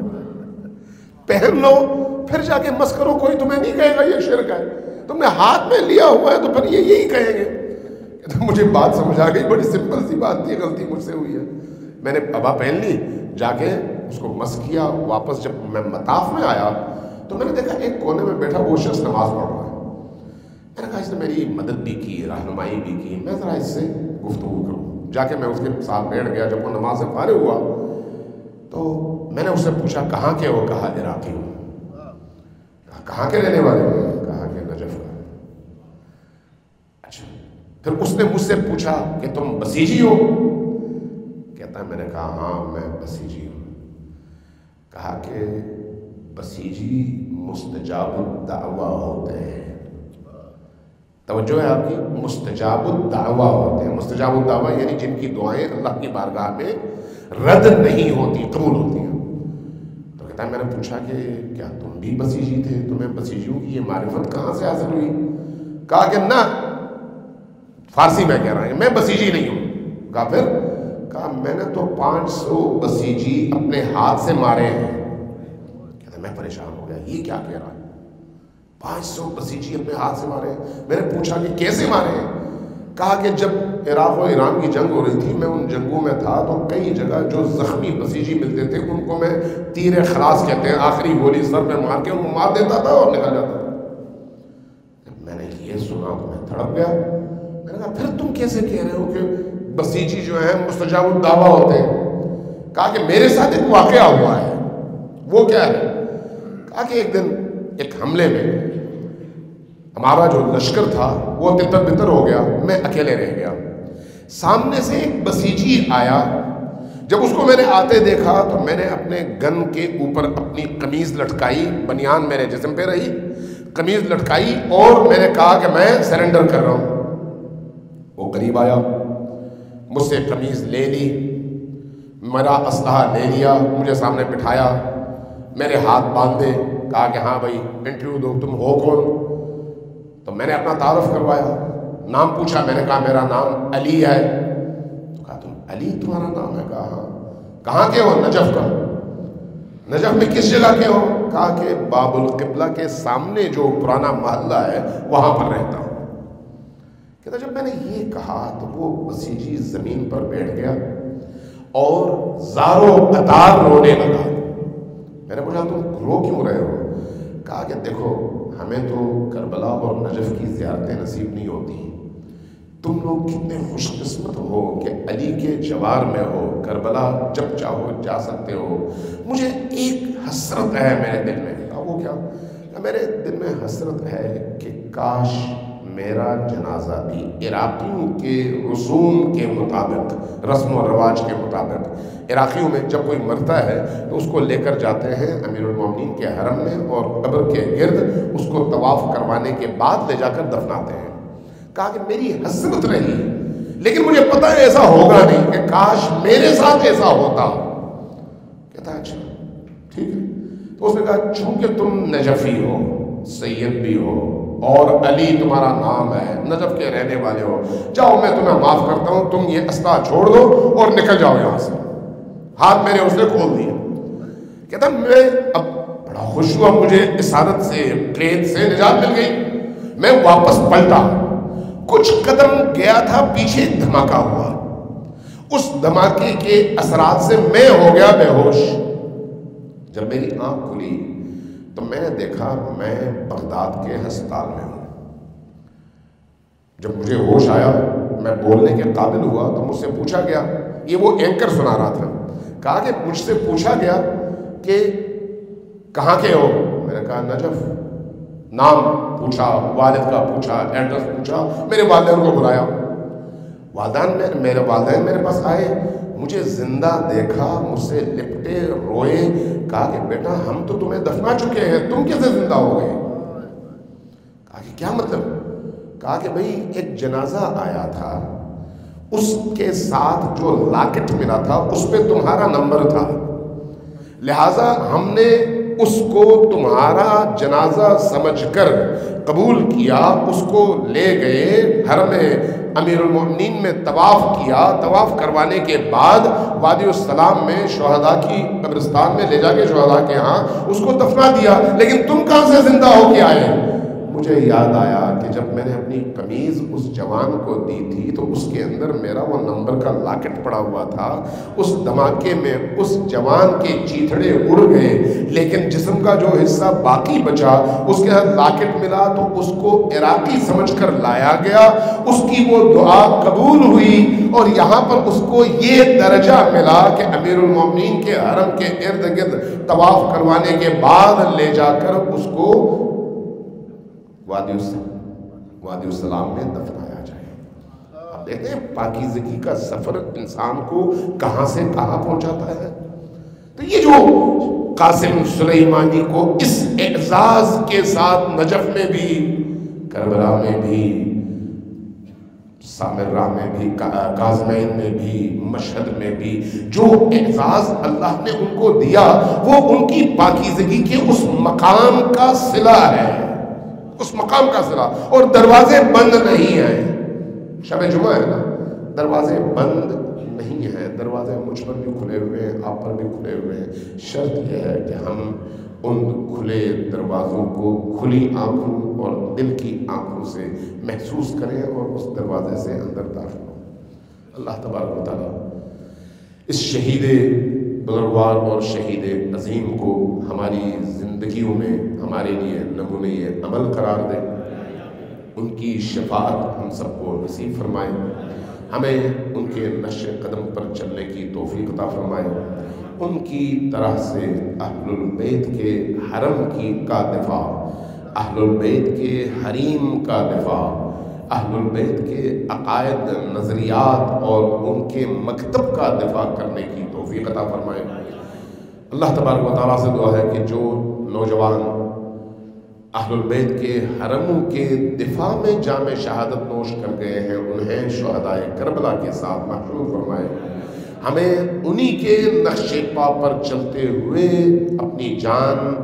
پہن لو پھر جا کے مس کرو، کوئی تمہیں نہیں کہے گا یہ شرک ہے. تم نے ہاتھ میں لیا ہوا ہے تو پھر یہ یہی کہیں گے. تو مجھے بات سمجھ آ گئی، بڑی سمپل سی بات تھی، غلطی مجھ سے ہوئی ہے. میں نے ابا پہن لی، جا کے اس کو مس کیا. واپس جب میں مطاف میں آیا تو میں نے دیکھا ایک کونے میں بیٹھا وہ شخص نماز پڑھ رہا ہے. میں نے کہا اس نے میری مدد بھی کی، رہنمائی بھی کی، میں ذرا اس سے گفتگو کروں. جا کے میں اس کے ساتھ بیٹھ گیا. جب وہ نماز سے فارغ ہوا تو میں نے اس سے پوچھا کہاں کے ہو؟ کہا عراقی ہوں. کہاں کے رہنے والے ہو؟ کہا کہ نجف کا. اچھا. پھر اس نے مجھ سے پوچھا کہ تم بسیجی ہو؟ کہتا ہے میں نے کہا ہاں میں بسیجی ہوں. کہا کہ بسیجی مستجاب الدعویٰ ہوتے ہیں. توجہ ہے آپ کی، مستجاب الدعویٰ ہوتے ہیں. مستجاب الدعویٰ یعنی جن کی دعائیں اللہ کی بارگاہ میں رد نہیں ہوتی، قبول ہوتی ہیں. تو کہتا ہے میں نے پوچھا کہ کیا تم بھی بسیجی تھے؟ تمہیں بسیجیوں کی یہ معرفت کہاں سے حاصل ہوئی؟ کہا کہ نہ، فارسی میں کہہ رہا ہے، میں بسیجی نہیں ہوں. کہا پھر؟ کہا میں نے تو پانچ سو بسیجی اپنے ہاتھ سے مارے ہیں. کہتا میں پریشان ہو گیا، یہ کیا کہہ رہا ہے؟ پانچ سو بسیجی اپنے ہاتھ سے مارے ہیں. میں نے پوچھا کہ کیسے مارے ہیں؟ کہا کہ جب عراق و ایران کی جنگ ہو رہی تھی میں ان جنگوں میں تھا تو کئی جگہ جو زخمی بسیجی ملتے تھے ان کو میں تیر خلاص کہتے ہیں، آخری گولی سر میں مار کے ان کو مار دیتا تھا اور نکل جاتا تھا. میں نے یہ سنا تو میں تڑپ گیا. میں نے کہا پھر تم کیسے کہہ رہے ہو کہ بسیجی جو ہیں مستجاب الدعویٰ ہوتے ہیں؟ کہا کہ میرے ساتھ ایک واقعہ ہوا ہے. وہ کیا ہے؟ کہا کہ ایک دن ایک حملے میں ہمارا جو لشکر تھا وہ تتر بتر ہو گیا، میں اکیلے رہ گیا. سامنے سے ایک بسیجی آیا. جب اس کو میں نے آتے دیکھا تو میں نے اپنے گن کے اوپر اپنی قمیض لٹکائی، بنیان میرے جسم پہ رہی، قمیض لٹکائی اور میں نے کہا کہ میں سرنڈر کر رہا ہوں. وہ قریب آیا، مجھ سے قمیض لے لی، میرا اسلحہ لے لیا، مجھے سامنے بٹھایا، میرے ہاتھ باندھے. کہا کہ ہاں بھائی انٹرویو دو، تم ہو کون؟ تو میں نے اپنا تعارف کروایا، نام پوچھا، میں نے کہا میرا نام علی ہے۔ تو کہا تم علی تمہارا نام ہے؟ کہا ہاں۔ کہاں کے ہو؟ نجف کا۔ نجف میں کس جگہ کے ہو؟ کہا کہ باب القبلہ کے سامنے جو پرانا محلہ ہے وہاں پر رہتا ہوں۔ کہتا جب میں نے یہ کہا تو وہ بسیجی زمین پر بیٹھ گیا اور زارو اتار رونے لگا۔ میں نے پوچھا تم رو کیوں رہے ہو؟ کہا کہ دیکھو ہمیں تو کربلا اور نجف کی زیارتیں نصیب نہیں ہوتی، تم لوگ کتنے خوش قسمت ہو کہ علی کے جوار میں ہو، کربلا جب چاہو جا سکتے ہو۔ مجھے ایک حسرت ہے میرے دل میں۔ کہا وہ کیا؟ میرے دل میں حسرت ہے کہ کاش میرا جنازہ بھی عراقیوں کے رسوم کے مطابق، رسم و رواج کے مطابق، عراقیوں میں جب کوئی مرتا ہے تو اس کو لے کر جاتے ہیں امیر المومنین کے حرم میں اور قبر کے گرد اس کو طواف کروانے کے بعد لے جا کر دفناتے ہیں۔ کہا کہ میری حسرت رہی، لیکن مجھے پتہ ہے ایسا ہوگا نہیں، کہ کاش میرے ساتھ ایسا ہوتا۔ کہتا اچھا ٹھیک ہے۔ تو اس نے کہا چونکہ تم نجفی ہو، سید بھی ہو اور علی تمہارا نام ہے، نجف کے رہنے والے ہو، جاؤ میں تمہیں معاف کرتا ہوں، تم یہ اسلحہ چھوڑ دو اور نکل جاؤ یہاں سے۔ ہاتھ میں نے اس نے کھول دیا۔ کہتا میں اب بڑا خوش ہوا، مجھے اسارت سے، قید سے نجات مل گئی۔ میں واپس پلٹا، کچھ قدم گیا تھا، پیچھے دھماکہ ہوا۔ اس دھماکے کے اثرات سے میں ہو گیا بے ہوش۔ جب میری آنکھ کھلی تو میں نے دیکھا میں بغداد کے ہسپتال میں ہوں۔ جب مجھے ہوش آیا، میں بولنے کے قابل ہوا تو مجھ سے پوچھا گیا، یہ وہ اینکر سنا رہا تھا، کہا کہ مجھ سے پوچھا گیا کہ کہاں کے ہو؟ میں نے کہا نجف۔ نام پوچھا، والد کا پوچھا، ایڈریس پوچھا، میرے والدین کو بلایا۔ والدین میں میرے والدین میرے پاس آئے، مجھے زندہ دیکھا، مجھ سے لپٹے، روئے، کہا کہ بیٹا ہم تو تمہیں دفنا چکے ہیں، تم کیسے زندہ ہو گئے؟ کہا کہ کیا مطلب؟ کہا کہ بھئی ایک جنازہ آیا تھا، اس کے ساتھ جو لاکٹ ملا تھا اس پہ تمہارا نمبر تھا، لہٰذا ہم نے اس کو تمہارا جنازہ سمجھ کر قبول کیا، اس کو لے گئے حرم امیر المومنین میں طواف کیا، طواف کروانے کے بعد وادی السلام میں شہداء کی قبرستان میں لے جا کے شہداء کے ہاں اس کو دفنا دیا، لیکن تم کہاں سے زندہ ہو کے آئے؟ مجھے یاد آیا کہ جب میں نے اپنی قمیض اس جوان کو دی تھی تو اس کے اندر میرا وہ نمبر کا لاکٹ پڑا ہوا تھا، اس دھماکے میں اس جوان کے چیتھڑے اڑ گئے، لیکن جسم کا جو حصہ باقی بچا اس کے ساتھ لاکٹ ملا تو اس کو عراقی سمجھ کر لایا گیا، اس کی وہ دعا قبول ہوئی اور یہاں پر اس کو یہ درجہ ملا کہ امیر المومنین کے حرم کے ارد گرد طواف کروانے کے بعد لے جا کر اس کو وادی وادی السلام میں دفنایا جائے۔ اب دیکھتے ہیں پاکیزگی کا سفر انسان کو کہاں سے کہاں پہنچاتا ہے۔ تو یہ جو قاسم سلیمانی کو اس اعزاز کے ساتھ نجف میں بھی، کربلا میں بھی، سامرہ میں بھی، کاظمین میں بھی، مشہد میں بھی جو اعزاز اللہ نے ان کو دیا وہ ان کی پاکیزگی کے اس مقام کا صلہ ہے، اس مقام کا صلہ۔ اور دروازے بند نہیں ہیں، شب جمعہ ہے نا، دروازے بند نہیں ہیں، دروازے مجھ پر بھی کھلے ہوئے ہیں، آپ پر بھی کھلے ہوئے ہیں۔ شرط یہ ہے کہ ہم ان کھلے دروازوں کو کھلی آنکھوں اور دل کی آنکھوں سے محسوس کریں اور اس دروازے سے اندر داخل ہوں۔ اللہ تبارک و تعالیٰ اس شہید بزرگوار اور شہید عظیم کو ہماری زندگیوں میں ہمارے لیے نمونۂ عمل قرار دے، ان کی شفاعت ہم سب کو نصیب فرمائے، ہمیں ان کے نقش قدم پر چلنے کی توفیق عطا فرمائے، ان کی طرح سے اہل البیت کے حرم کی کا دفاع، اہل البیت کے حریم کا دفاع، اہل البیت کے عقائد، نظریات اور ان کے مکتب کا دفاع کرنے کی توفیق عطا فرمائے۔ اللہ تبارک و تعالیٰ سے دعا ہے کہ جو نوجوان اہل البیت کے حرموں کے دفاع میں جام شہادت نوش کر گئے ہیں انہیں شہداء کربلا کے ساتھ محشور فرمائے، ہمیں انہی کے نقش پا پر چلتے ہوئے اپنی جان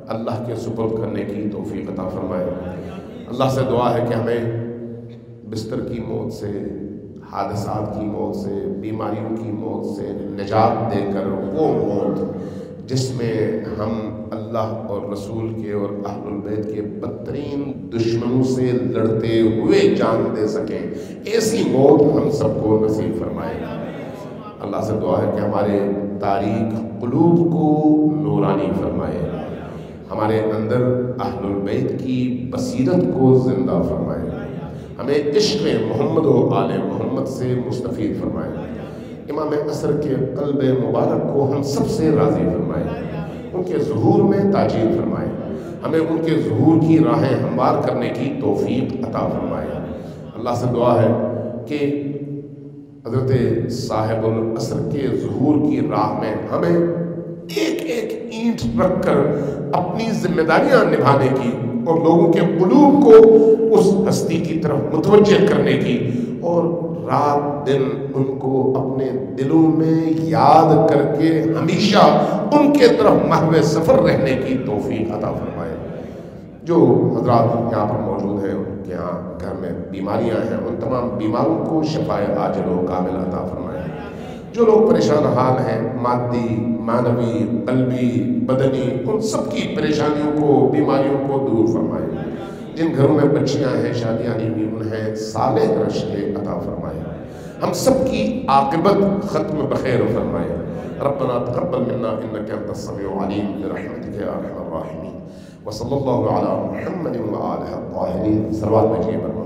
اللہ کے سپرد کرنے کی توفیق عطا فرمائے۔ اللہ سے دعا ہے کہ ہمیں بستر کی موت سے، حادثات کی موت سے، بیماریوں کی موت سے نجات دے کر وہ موت جس میں ہم اللہ اور رسول کے اور اہل البیت کے بدترین دشمنوں سے لڑتے ہوئے جان دے سکیں، ایسی موت ہم سب کو نصیب فرمائے۔ اللہ سے دعا ہے کہ ہمارے تاریک قلوب کو نورانی فرمائے، ہمارے اندر اہل البیت کی بصیرت کو زندہ فرمائے، ہمیں عشق محمد و آل محمد سے مستفید فرمائے، امام عصر کے قلب مبارک کو ہم سب سے راضی فرمائے، ان کے ظہور میں تاجیل فرمائے، ہمیں ان کے ظہور کی راہیں ہموار کرنے کی توفیق عطا فرمائے۔ اللہ سے دعا ہے کہ حضرت صاحب العصر کے ظہور کی راہ میں ہمیں ایک ایک اینٹ رکھ کر اپنی ذمہ داریاں نبھانے کی اور لوگوں کے قلوب کو اس ہستی کی طرف متوجہ کرنے کی اور رات دن ان کو اپنے دلوں میں یاد کر کے ہمیشہ ان کے طرف محو سفر رہنے کی توفیق عطا فرمائے۔ جو حضرات یہاں پر موجود ہیں، ان کے یہاں گھر میں بیماریاں ہیں، ان تمام بیماروں کو شفائے عاجل و کامل عطا فرمائے۔ جو لوگ پریشان حال ہیں، مادی، معنوی، قلبی، بدنی، ان سب کی پریشانیوں کو، بیماریوں کو دور فرمائے۔ جن گھروں میں بچیاں ہیں، شادیاں نہیں ہوئی، انہیں صالح رشتے عطا فرمائے۔ ہم سب کی عاقبت ختم بخیر فرمائے۔ ربنا تقبل منا انك انت السميع العليم برحمتك يا ارحم الراحمين، وصلى الله على محمد وآله الطاهرين۔ صلوات بھیجیے۔